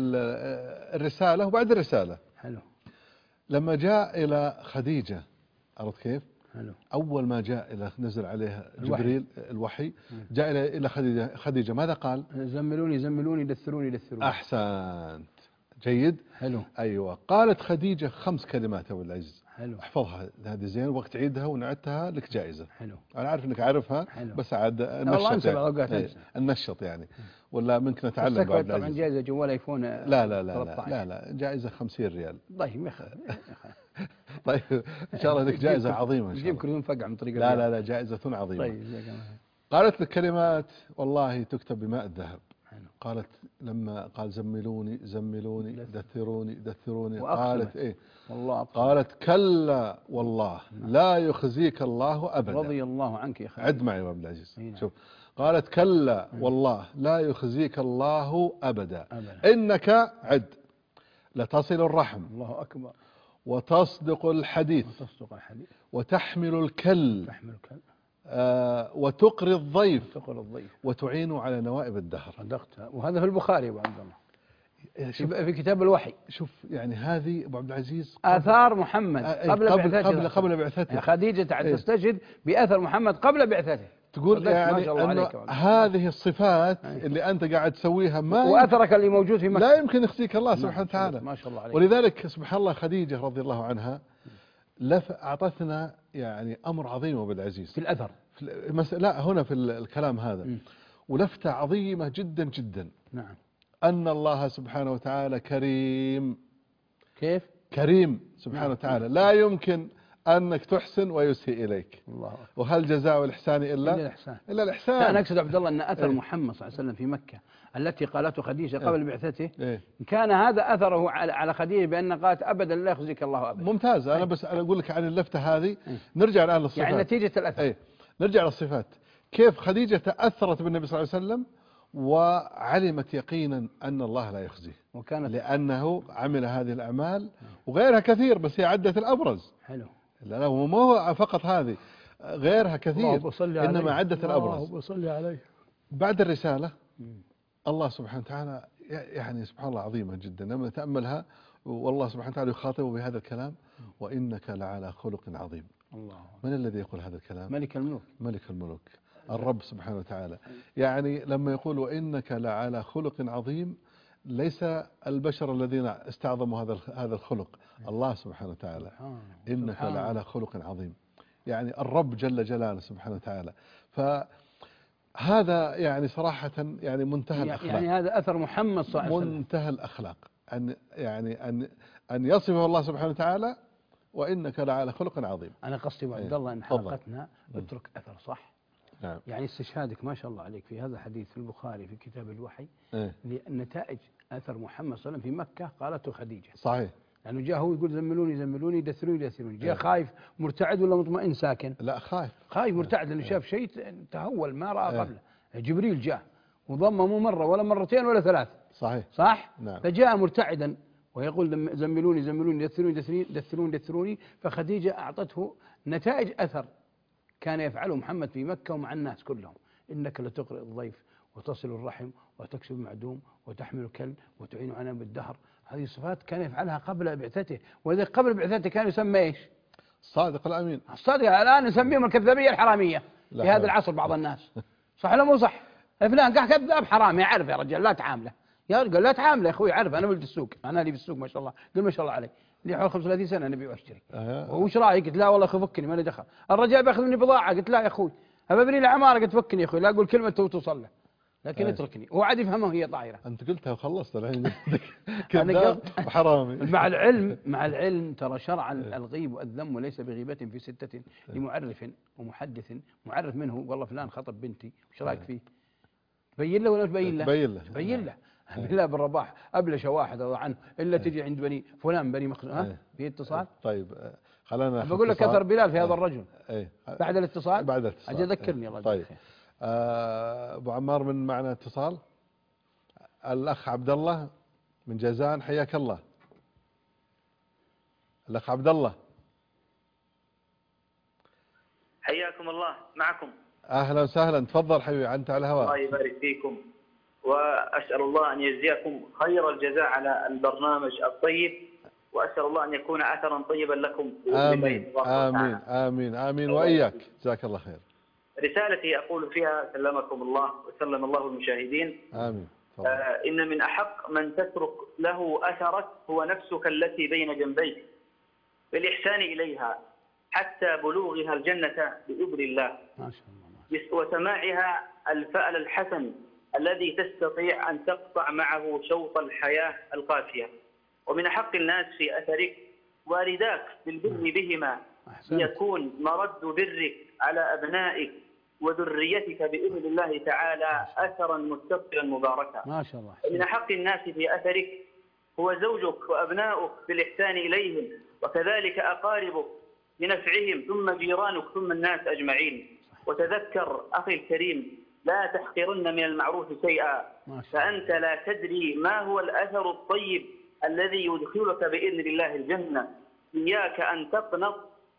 الرسالة وبعد الرسالة، حلو، لما جاء إلى خديجة، عرفت كيف؟ حلو. أول ما جاء إلى نزل عليها جبريل الوحي, الوحي جاء إلى إلى خديجة خديجة ماذا قال؟ زملوني زملوني دثروني دثروني. أحسنت، جيد. حلو. أيوة، قالت خديجة خمس كلمات أبو العزيز. حلو. احفظها هذه زين، وقت عيدها ونعدتها لك جائزة. حلو. أنا عارف أنك عارفها. حلو. بس عاد النشط يعني. ايه النشط يعني ولا منك نتعلم بعد طبعا جائزة جوال ايفون. لا لا لا لا, لا لا جائزة خمسين ريال. طيب يا طيب إن شاء الله لك جائزة عظيمة إن شاء الله. نجيب كلهم فقع من طريق. لا لا لا جائزة عظيمة. طيب. قالت لك كلمات والله تكتب بماء الذهب. قالت لما قال زملوني زملوني دثروني دثروني، قالت ايه؟ والله قالت كلا والله لا يخزيك الله ابدا. رضي الله عنك يا خالد. عد معي يا عبد العزيز. شوف، قالت كلا والله لا يخزيك الله ابدا, أبداً. انك عد لتصل الرحم. الله اكبر. وتصدق الحديث. وتصدق الحديث. وتحمل الكل. تحمل الكل. آه وتقري الضيف. وتقري الضيف. وتعين على نوائب الدهر. صدقت، وهذا في البخاري ابو عبد الله، في كتاب الوحي. شوف يعني هذه ابو عبد العزيز آثار محمد قبل قبل بعثته. قبل, قبل بعثته. خديجة ايه؟ تستشهد بأثر محمد قبل بعثته. تقول يعني أنه هذه الصفات ايه؟ اللي أنت قاعد تسويها ما وأثرك اللي موجود في مكة لا يمكن يخزيك الله سبحانه وتعالى. ما شاء الله عليك. ولذلك سبحان الله خديجة رضي الله عنها لف أعطتنا يعني أمر عظيم أبو العزيز في الأثر. في المس... لا هنا في الكلام هذا م. ولفتة عظيمة جدا جدا. نعم. أن الله سبحانه وتعالى كريم. كيف؟ كريم سبحانه نعم. وتعالى، لا يمكن أنك تحسن ويسيء إليك. الله. وهل جزاء الإحسان إلا إلا الإحسان. إلا الإحسان. لا أنا أقصد عبد الله أن أثر ايه؟ محمد صلى الله عليه وسلم في مكة التي قالته خديجة قبل ايه؟ بعثته ايه؟ كان هذا أثره على خديجة بأن قالت أبدا لا يخزيك الله أبدا. ممتاز. أنا بس أنا أقول لك عن اللفتة هذه. ايه؟ نرجع الآن للصفات يعني نتيجة الأثر. ايه؟ نرجع للصفات. كيف خديجة تأثرت بالنبي صلى الله عليه وسلم وعلمت يقينا أن الله لا يخزيه، وكانت لأنه عمل هذه الأعمال وغيرها كثير، بس هي عدة الأبرز. حلو. لا مو هو فقط هذه، غيرها كثير إنما عدة الأبرز. بصلي عليه. بعد الرسالة الله سبحانه وتعالى يعني سبحان الله عظيمة جدا لما تأملها، والله سبحانه وتعالى يخاطبه بهذا الكلام: وإنك لعلى خلق عظيم. الله. من الذي يقول هذا الكلام؟ ملك الملوك. ملك الملوك الرب سبحانه وتعالى. يعني لما يقول وإنك لعلى خلق عظيم، ليس البشر الذين استعظموا هذا هذا الخلق، الله سبحانه وتعالى. إنك لعلى خلق عظيم، يعني الرب جل جلاله سبحانه وتعالى. فهذا يعني صراحة يعني منتهى الأخلاق. يعني هذا أثر محمد صلى الله عليه وسلم، منتهى الأخلاق أن يعني أن أن يصفه الله سبحانه وتعالى وإنك لعلى خلق عظيم. أنا قصدي عبد الله أن حلقتنا اترك أثر، صح؟ نعم. يعني استشهادك ما شاء الله عليك في هذا الحديث في البخاري في كتاب الوحي ايه؟ لنتائج أثر محمد صلى الله عليه وسلم في مكة قالته خديجة. صحيح. لأنه يعني جاء هو يقول زملوني زملوني دثروني دثروني، جاء خايف مرتعد ولا مطمئن ساكن؟ لا خايف. خايف مرتعد لأنه شاف شيء تهول ما رأى قبله. جبريل جاء وضمه مو مرة ولا مرتين ولا ثلاث. صحيح. صح؟ نعم. فجاء مرتعدا ويقول زملوني زملوني دثروني دثروني دثروني دثروني، فخديجة أعطته نتائج أثر كان يفعله محمد في مكة ومع الناس كلهم: إنك لتقرئ الضيف وتصل الرحم وتكسب المعدوم وتحمل الكل وتعين على بالدهر. هذه الصفات كان يفعلها قبل بعثته، ولذلك قبل بعثته كان يسمى ايش؟ الصادق الأمين. الصادق. الآن نسميهم الكذابية الحرامية في هذا العصر بعض الناس. صح ولا مو صح؟ فلان قاعد كذاب حرام، يعرف يا رجال لا تعامله، يا رجال لا تعامله يا اخوي، عارف انا ولد السوق، انا اللي بالسوق ما شاء الله، قل ما شاء الله علي، لي حول خمسة وثلاثين سنه نبي واشتري. أه. وش رايك؟ قلت لا والله اخوي فكني مالي دخل، الرجال بياخذ مني بضاعه، قلت لا يا اخوي ابى ابني له عماره، قلت فكني يا اخوي لا اقول كلمه توصل له، لكن أيه. اتركني، هو عاد يفهمها وهي طايره. انت قلتها وخلصت الحين كذاب وحرامي. مع العلم مع العلم ترى شرعا الغيب والذم وليس بغيبة في ستة لمعرف ومحدث، معرف منه والله فلان خطب بنتي وش رايك فيه؟ تبين له ولا تبين له؟ تبين له تبين له. بالله بن رباح ابلش واحد رضي عنه الا تجي عند بني فلان بني مخزوم، ها في اتصال؟ طيب خلينا بقول لك كثر بلال في هذا الرجل. ايه بعد الاتصال؟ بعد الاتصال اجي اذكرني الله يجزاك خير. طيب آه ابو عمار من معنا اتصال، الاخ عبد الله من جازان، حياك الله الاخ عبد الله. حياكم الله، معكم. اهلا وسهلا، تفضل حبيبي انت على الهواء. الله يبارك فيكم، واسال الله ان يجزيكم خير الجزاء على البرنامج الطيب، واسال الله ان يكون اثرا طيبا لكم. امين امين امين امين واياك، جزاك الله خير. رسالتي اقول فيها سلمكم الله وسلم الله المشاهدين. امين. آه ان من احق من تترك له اثرك هو نفسك التي بين جنبيك، بالإحسان إليها حتى بلوغها الجنة بإذن الله، ما شاء الله، وسماعها الفأل الحسن الذي تستطيع أن تقطع معه شوط الحياة القاسية. ومن حق الناس في أثرك والداك بالبر بهما ليكون مرد برك على أبنائك وذريتك بإذن الله تعالى أثرا متصلا مباركا. ما شاء الله. ومن حق الناس في أثرك هو زوجك وأبناؤك بالإحسان إليهم، وكذلك أقاربك بنفعهم، ثم جيرانك، ثم الناس أجمعين. وتذكر أخي الكريم لا تحقرن من المعروف شيئا، فأنت لا تدري ما هو الأثر الطيب الذي يدخلك بإذن الله الجنة. إياك أن تقنط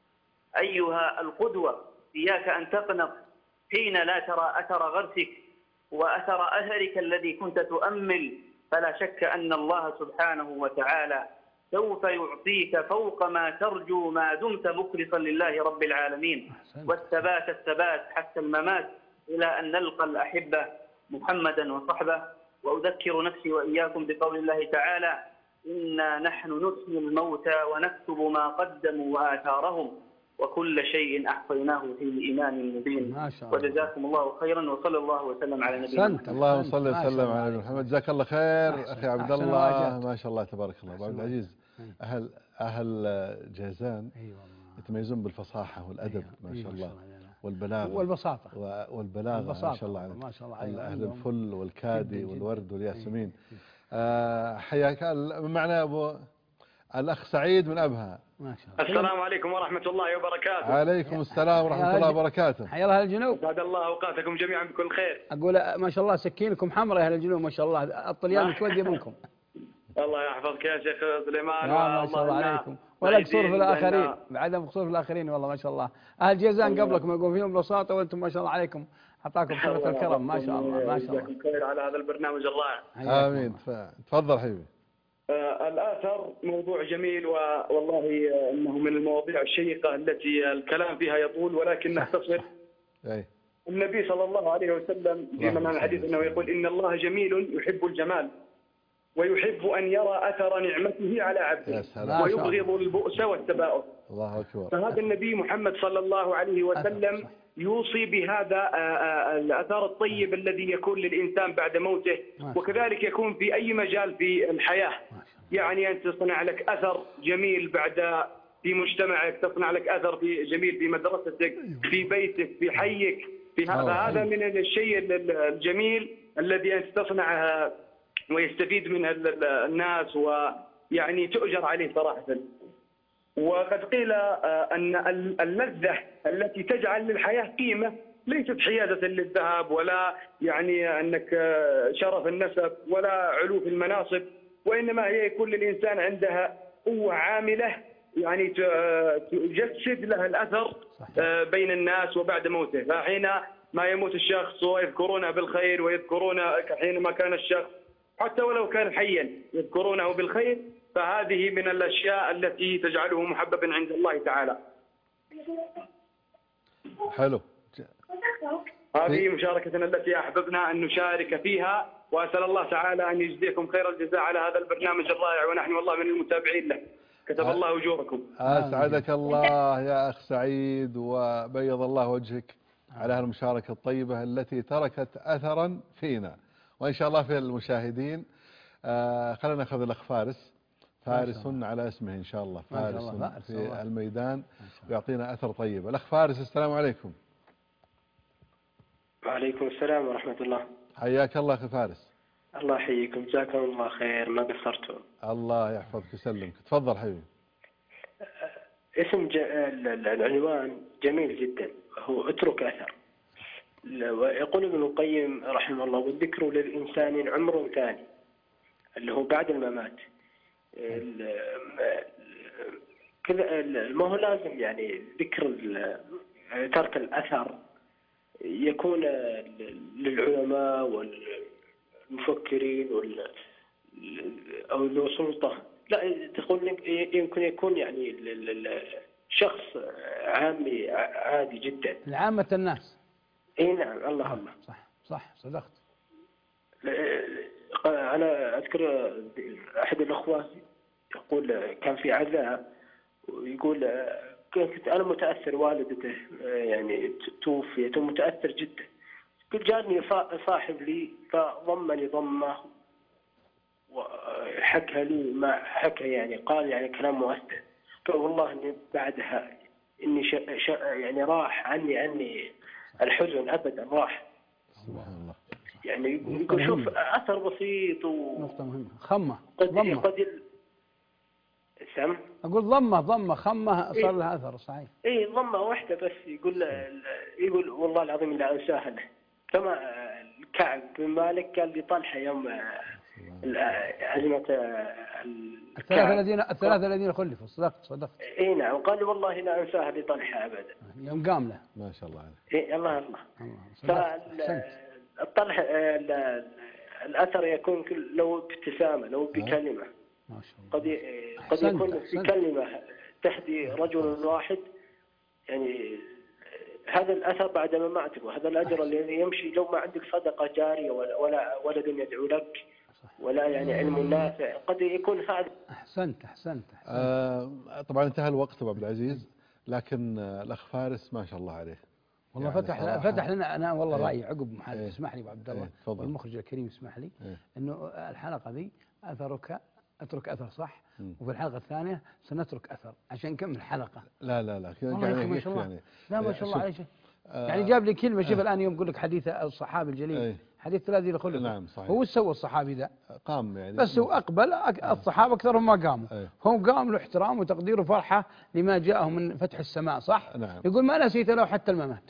أيها القدوة، إياك أن تقنط حين لا ترى أثر غرسك وأثر أثرك الذي كنت تؤمل، فلا شك أن الله سبحانه وتعالى سوف يعطيك فوق ما ترجو ما دمت مخلصا لله رب العالمين. والثبات الثبات حتى الممات إلى أن نلقى الأحبة محمدا وصحبه. وأذكر نفسي وإياكم بقول الله تعالى: إنا نحن نحيي الموتى ونكتب ما قدموا وآثارهم وكل شيء أحصيناه في إمام مبين. وجزاكم الله خيرا، وصلى الله وسلم على نبينا محمد. اللهم صل وسلم على نبينا محمد. جزاك الله خير أخي عبد الله، ما شاء الله تبارك الله. أبو عبد العزيز، أهل أهل جازان يتميزون بالفصاحة والأدب ما شاء الله والبلاغة والبساطة والبلاغة ما شاء الله عليك. ما شاء الله. أهل الفل والكادي والورد والياسمين. أه حياك معنا أبو الأخ سعيد من أبها. ما شاء الله. السلام عليكم ورحمة الله وبركاته. عليكم السلام ورحمة الله وبركاته. حيا الله أهل الجنوب. سعد الله أوقاتكم جميعا بكل خير. أقول ما شاء الله سكينكم حمراء يا أهل الجنوب، ما شاء الله الطليان متودي منكم. الله يحفظك يا شيخ سليمان. ما شاء الله عليكم. ولا قصور في الآخرين، بعدم قصور في الآخرين والله ما شاء الله. أهل جازان قبلكم يقول فيهم بساطة، وأنتم ما شاء الله عليكم حطاكم صفة الكرم ما شاء الله. ما شاء الله. جزاكم خير على هذا البرنامج الرائع. آمين. تفضل حبيبي. آه الآثر موضوع جميل، والله أنه من المواضيع الشيقة التي الكلام فيها يطول، ولكن نختصر. النبي صلى الله عليه وسلم في من الحديث أنه يقول: إن الله جميل يحب الجمال ويحب أن يرى أثر نعمته على عبده ويبغض البؤس والتباؤس. الله أكبر. فهذا النبي محمد صلى الله عليه وسلم يوصي بهذا الأثر الطيب الذي يكون للإنسان بعد موته، وكذلك يكون في أي مجال في الحياة. يعني أن تصنع لك أثر جميل بعد في مجتمعك، تصنع لك أثر في جميل في مدرستك، في بيتك، في حيك، في هذا من الشيء الجميل الذي أنت تصنعه ويستفيد منها الناس، ويعني تؤجر عليه صراحة. وقد قيل أن اللذة التي تجعل للحياة قيمة ليست حيازة للذهب، ولا يعني أنك شرف النسب، ولا علو في المناصب، وإنما هي يكون للإنسان عندها قوة عاملة يعني تجسد لها الأثر بين الناس وبعد موته. فحين ما يموت الشخص ويذكرونه بالخير، ويذكرون حينما كان الشخص حتى ولو كان حيا يذكرونه بالخير، فهذه من الأشياء التي تجعله محببا عند الله تعالى. حلو. هذه مشاركتنا التي أحببنا أن نشارك فيها، وأسأل الله تعالى أن يجزيكم خير الجزاء على هذا البرنامج الرائع، ونحن والله من المتابعين له، كتب الله أجوركم. أسعدك الله يا أخ سعيد، وبيض الله وجهك على هالمشاركة الطيبة التي تركت أثرا فينا وإن شاء الله في المشاهدين. آه خلينا نأخذ الأخ فارس، فارس على اسمه إن شاء الله، فارس في الله. الميدان ويعطينا أثر طيب. الأخ فارس، السلام عليكم. وعليكم السلام ورحمة الله. حياك الله أخي فارس. الله يحييكم، جزاكم الله خير، ما قصرتوا. الله يحفظك ويسلمك. تفضل حبيبي. اسم العنوان جميل جدا، هو اترك أثر. ويقول ابن القيم رحمه الله: والذكر للإنسان عمر ثاني، اللي هو بعد الممات. كذا ما هو لازم يعني ذكر ترك الأثر يكون للعلماء والمفكرين وال أو ذو سلطة، لا، تقول يمكن يكون يعني شخص عامي عادي جدا، لعامة الناس. اي نعم. الله الله صح صح صدقت. أنا أذكر أحد الأخوة يقول كان في عزاء، ويقول كنت أنا متأثر، والدته يعني توفيت ومتأثر جدا. قلت جاني صاحب لي فضمني ضمه وحكى لي ما حكى، يعني قال يعني كلام مؤثر. قال والله إني بعدها إني ش... ش... يعني راح عني عني الحزن أبدا، راح. سبحان الله. يعني يقول شوف أثر بسيط و... نقطة مهمة. خمة قد ضمة. قد سم أقول ضمة ضمة خمة صار لها أثر. صحيح. إيه ضمة واحدة بس. يقول يقول والله العظيم لا أنساها له. كما كعب بن مالك قال لي طلحة يوم أزمة الثلاثة الذين الثلاثة الذين خلفوا. صدقت صدقت. إيه نعم. قال لي والله لا أنساها لطلحة أبدا. يوم قام له. ما شاء الله عليه. إيه الله الله. فالطلحة الأثر يكون لو بابتسامة، لو بكلمة. ما شاء الله. قد قد يكون في كلمة تهدي رجل واحد، يعني هذا الأثر بعد ما ماتك، وهذا الأجر الذي يمشي لو ما عندك صدقة جارية ولا ولا ولد يدعو لك ولا يعني علم نافع، قد يكون هذا. أحسنت أحسنت, أحسنت. آه طبعا انتهى الوقت أبو عبد العزيز، لكن الأخ فارس ما شاء الله عليه والله يعني فتح فتح لنا. أنا والله ايه رأيي عقب محادثة ايه اسمح لي أبو عبد الله ايه والمخرج الكريم اسمح لي ايه إنه الحلقة ذي أثرك اترك أثر صح، م. وفي الحلقة الثانية سنترك أثر عشان نكمل الحلقة. لا لا لا يعني ما شاء الله يعني لا ما شاء الله عليه. آه يعني جاب لي كلمة. شوف آه الآن يوم يقول لك حديث الصحابي الجليل ايه حديث ثلاثة الخلفاء. نعم صحيح. هو سوى الصحابي ذا قام يعني بس هو أقبل. الصحابة أكثرهم ما قاموا ايه هم قام له احترام وتقدير وفرحة لما جاءه من فتح السماء صح. نعم. يقول ما نسيت له حتى الممات.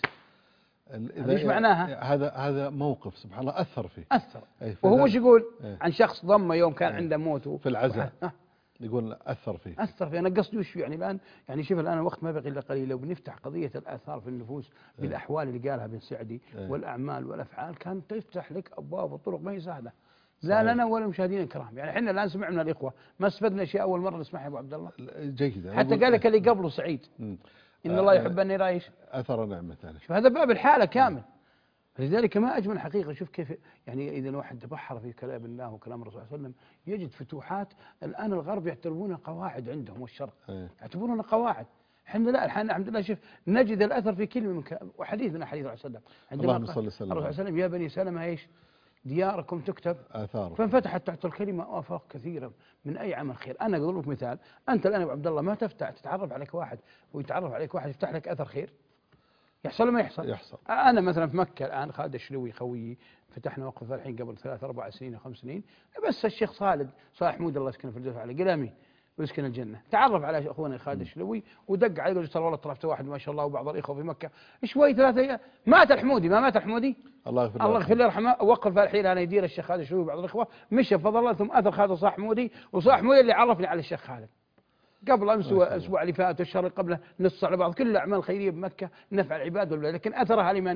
ايش معناها؟ هذا هذا موقف سبحان الله اثر فيه. اثر. وهو وش يقول ايه عن شخص ضمه يوم كان ايه عنده موت في العزاء يقول اثر فيه. اثر فيه. انا قصدي وش يعني الان يعني شوف الان الوقت ما بقي الا قليل. لو بنفتح قضيه الاثار في النفوس ايه بالاحوال اللي قالها بن سعدي ايه والاعمال والافعال كان تفتح لك ابواب وطرق ما هي سهله لا لنا ولا المشاهدين الكرام. يعني احنا الان سمعنا الاخوه ما استفدنا شيء اول مره نسمعها يا ابو عبد الله. جيد. حتى قال لك اللي قبله سعيد م. ان الله يحب ان يرى ايش اثر نعمته. شوف هذا باب الحاله كامل. فلذلك ما أجمل حقيقة. شوف كيف يعني إذا الواحد تبحر في كلام الله وكلام الرسول صلى الله عليه وسلم يجد فتوحات. الآن الغرب يعتبرونها قواعد عندهم والشرق يعتبرونها قواعد. احنا لا الحين الحمد لله شوف نجد الأثر في كلمة من وحديث من حديث الرسول صلى الله عليه وسلم عندما اللهم صل وسلم الرسول صلى الله عليه وسلم يا بني سلمة ايش دياركم تكتب آثار. فانفتحت تحت الكلمة آفاق كثيرة من أي عمل خير. أنا أضرب لك مثال. أنت الآن يا أبو عبد الله ما تفتح تتعرف عليك واحد ويتعرف عليك واحد يفتح لك أثر خير يحصل ما يحصل؟ يحصل. أنا مثلا في مكة الآن خالد الشلوي خويي فتحنا وقف الحين قبل ثلاث أربع سنين أو خمس سنين بس الشيخ خالد صالح حمود الله يسكنه في الجنة على قلامي ويسكن الجنة تعرف على أخونا خالد الشلوي ودق عليه قال ترى والله طرفت واحد ما شاء الله وبعض الإخوة في مكة شوي ثلاثة أيام مات الحمودي ما مات الحمودي الله يغفر له الله يغفر له يرحمه وقف الحين أنا يدير الشيخ خالد الشلوي وبعض الإخوة مشى بفضل الله ثم أثر خالد صالح حمودي وصالح حمودي اللي عرفني على الشيخ خالد قبل أمس الأسبوع اللي فات والشهر قبله نص على بعض كل الأعمال الخيرية بمكة نفع العباد ولا لكن أثرها لمن؟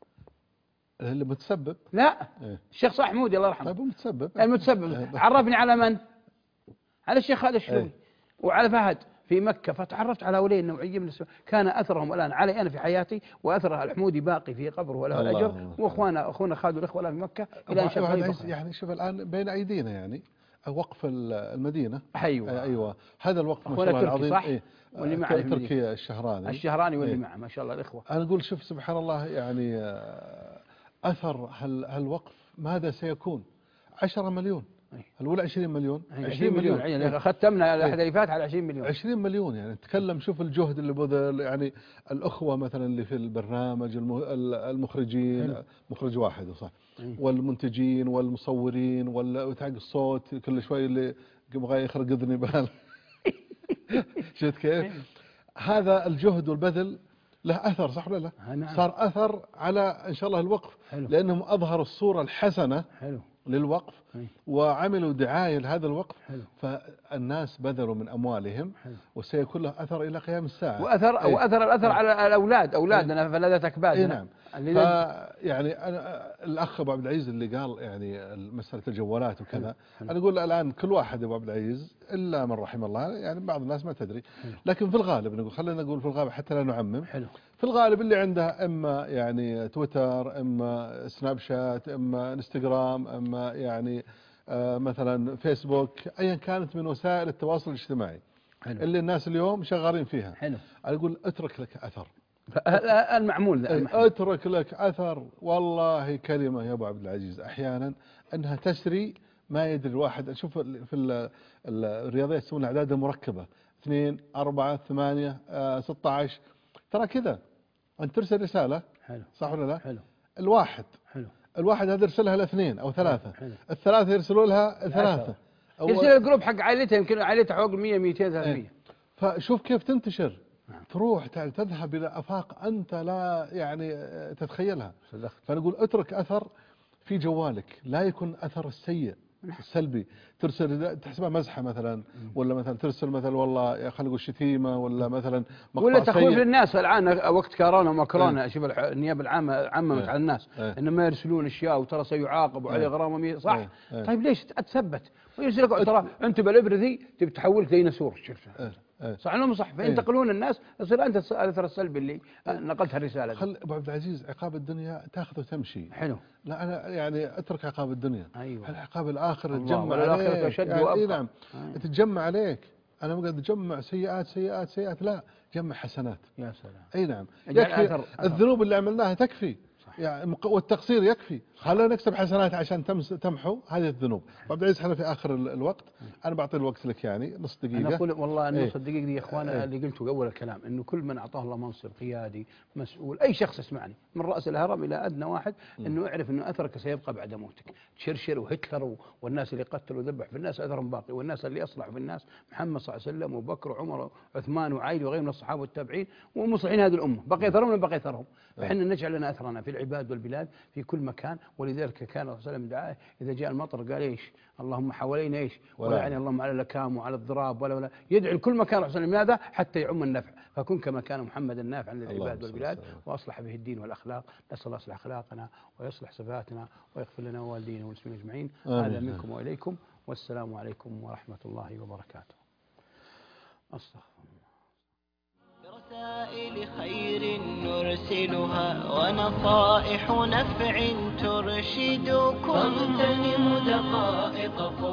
اللي متسبب لا إيه؟ الشيخ صالح حمودي الله يرحمه طيب متسبب المتسبب عرفني على من؟ على الشيخ خالد الشلوي إيه؟ وعلى فهد في مكة، فتعرفت على هؤلاء النوعية من السلف، كان أثرهم الآن علي أنا في حياتي، وأثر الحمودي باقي في قبره وله الأجر، وأخوانا أخونا خالد الأخوة الآن في مكة إلى أن شاء. يعني شوف الآن بين أيدينا يعني وقف المدينة. أيوة. أيوة هذا الوقف ما شاء الله العظيم. صح؟ إيه؟ واللي معه تركي الشهراني الشهراني واللي إيه؟ معه ما شاء الله الإخوة. أنا أقول شوف سبحان الله يعني أثر هالوقف ماذا سيكون؟ عشرة مليون الأولى عشرين مليون عشرين مليون يعني ختمنا الأحد اللي فات على عشرين مليون عشرين مليون يعني تكلم شوف الجهد اللي بذل يعني الأخوة مثلا اللي في البرنامج المخرجين مخرج واحد صح والمنتجين والمصورين وتاق الصوت كل شوي اللي يبغى يخرق اذني بال شفت كيف هذا الجهد والبذل له أثر صح ولا لا؟ نعم. صار أثر على إن شاء الله الوقف حلو. لأنهم أظهروا الصورة الحسنة حلو. للوقف حلو. وعملوا دعاية لهذا الوقف حلو. فالناس بذلوا من أموالهم حلو. وسيكون له أثر إلى قيام الساعة وأثر أو أثر الأثر على الأولاد أولادنا فلذة أكبادنا. نعم. يعني أنا الأخ أبو عبد العزيز اللي قال يعني مسألة الجوالات وكذا حلو. أنا أقول الآن كل واحد أبو عبد العزيز إلا من رحم الله يعني بعض الناس ما تدري حلو. لكن في الغالب نقول خلينا نقول في الغالب حتى لا نعمم حلو. في الغالب اللي عنده إما يعني تويتر إما سناب شات إما انستغرام إما يعني آه مثلا فيسبوك أيا كانت من وسائل التواصل الاجتماعي حلو. اللي الناس اليوم شغالين فيها حلو. أنا أقول اترك لك أثر المعمول ذا اترك لك أثر والله كلمة يا أبو عبد العزيز أحيانا أنها تسري ما يدري الواحد. شوف في الرياضيات يسمون الأعداد المركبة اثنين أربعة ثمانية ستة عشر ترى كذا أنت ترسل رسالة حلو. صح ولا لا حلو. الواحد حلو. الواحد هذا يرسلها لاثنين أو ثلاثة حلو. الثلاثة يرسلوا لها ثلاثة يرسل الجروب حق عائلته يمكن عائلته حق مية مئتين ثلاثمية فشوف كيف تنتشر تروح تذهب إلى أفاق أنت لا يعني تتخيلها. فنقول اترك أثر في جوالك لا يكون أثر السيء السلبي ترسل تحسبها مزحة مثلا ولا مثلا ترسل مثلا والله خلينا نقول شتيمة ولا مثلا ولا تخويف للناس. الآن وقت كورونا وما كورونا شوف النيابة العامة عممت على الناس إنما يرسلون أشياء وترى سيعاقب وعليه غرامة صح. طيب ليش تثبت ويرسلك ترى أنت بالإبرة ذي تبي تحولك ديناصور شوف صح ولا مو صح فينتقلون الناس يصير أنت الأثر السلبي اللي نقلت الرسالة. خل أبو عبد العزيز عقاب الدنيا تأخذ وتمشي حلو. لا أنا يعني أترك عقاب الدنيا. أيوة. العقاب الآخر تجمع عليك يعني نعم أيوة. تتجمع عليك. أنا ما قاعد أجمع سيئات سيئات سيئات لا جمع حسنات. يا سلام. أي نعم يكفي الذنوب اللي عملناها تكفي يعني والتقصير يكفي خلينا نكسب حسنات عشان تمحو هذه الذنوب. عبد العزيز احنا في اخر الوقت انا بعطي الوقت لك يعني نص دقيقه. انا اقول والله النص ايه الدقيقه دي يا اخوان ايه اللي قلته اول الكلام انه كل من اعطاه الله منصب قيادي مسؤول اي شخص يسمعني من راس الهرم الى ادنى واحد انه يعرف انه اثرك سيبقى بعد موتك. تشرشر وهتلر والناس اللي قتلوا وذبح في الناس اثرهم باقي والناس اللي اصلحوا في الناس محمد صلى الله عليه وسلم وابو بكر وعمر وعثمان وعلي وغيرهم من الصحابه والتابعين ومصلحين هذه الامه بقي اثرهم ولا بقي اثرهم. فاحنا نجعل لنا اثرنا في العباد والبلاد في كل مكان. ولذلك كان الرسول صلى الله عليه وسلم دعاه إذا جاء المطر قال إيش اللهم حوالينا إيش ولا يعني اللهم على الأكام وعلى الضراب ولا ولا يدعي لكل مكان الرسول صلى الله عليه وسلم هذا حتى يعم النفع. فكن كما كان محمد النافع للعباد والبلاد وأصلح به الدين والأخلاق. نسأل الله يصلح أخلاقنا ويصلح صفاتنا ويغفر لنا ووالدينا والمسلمين أجمعين. هذا منكم وإليكم والسلام عليكم ورحمة الله وبركاته. أستغفر رسائل خير نرسلها ونصائح نفع ترشدكم فاغتنموا دقائق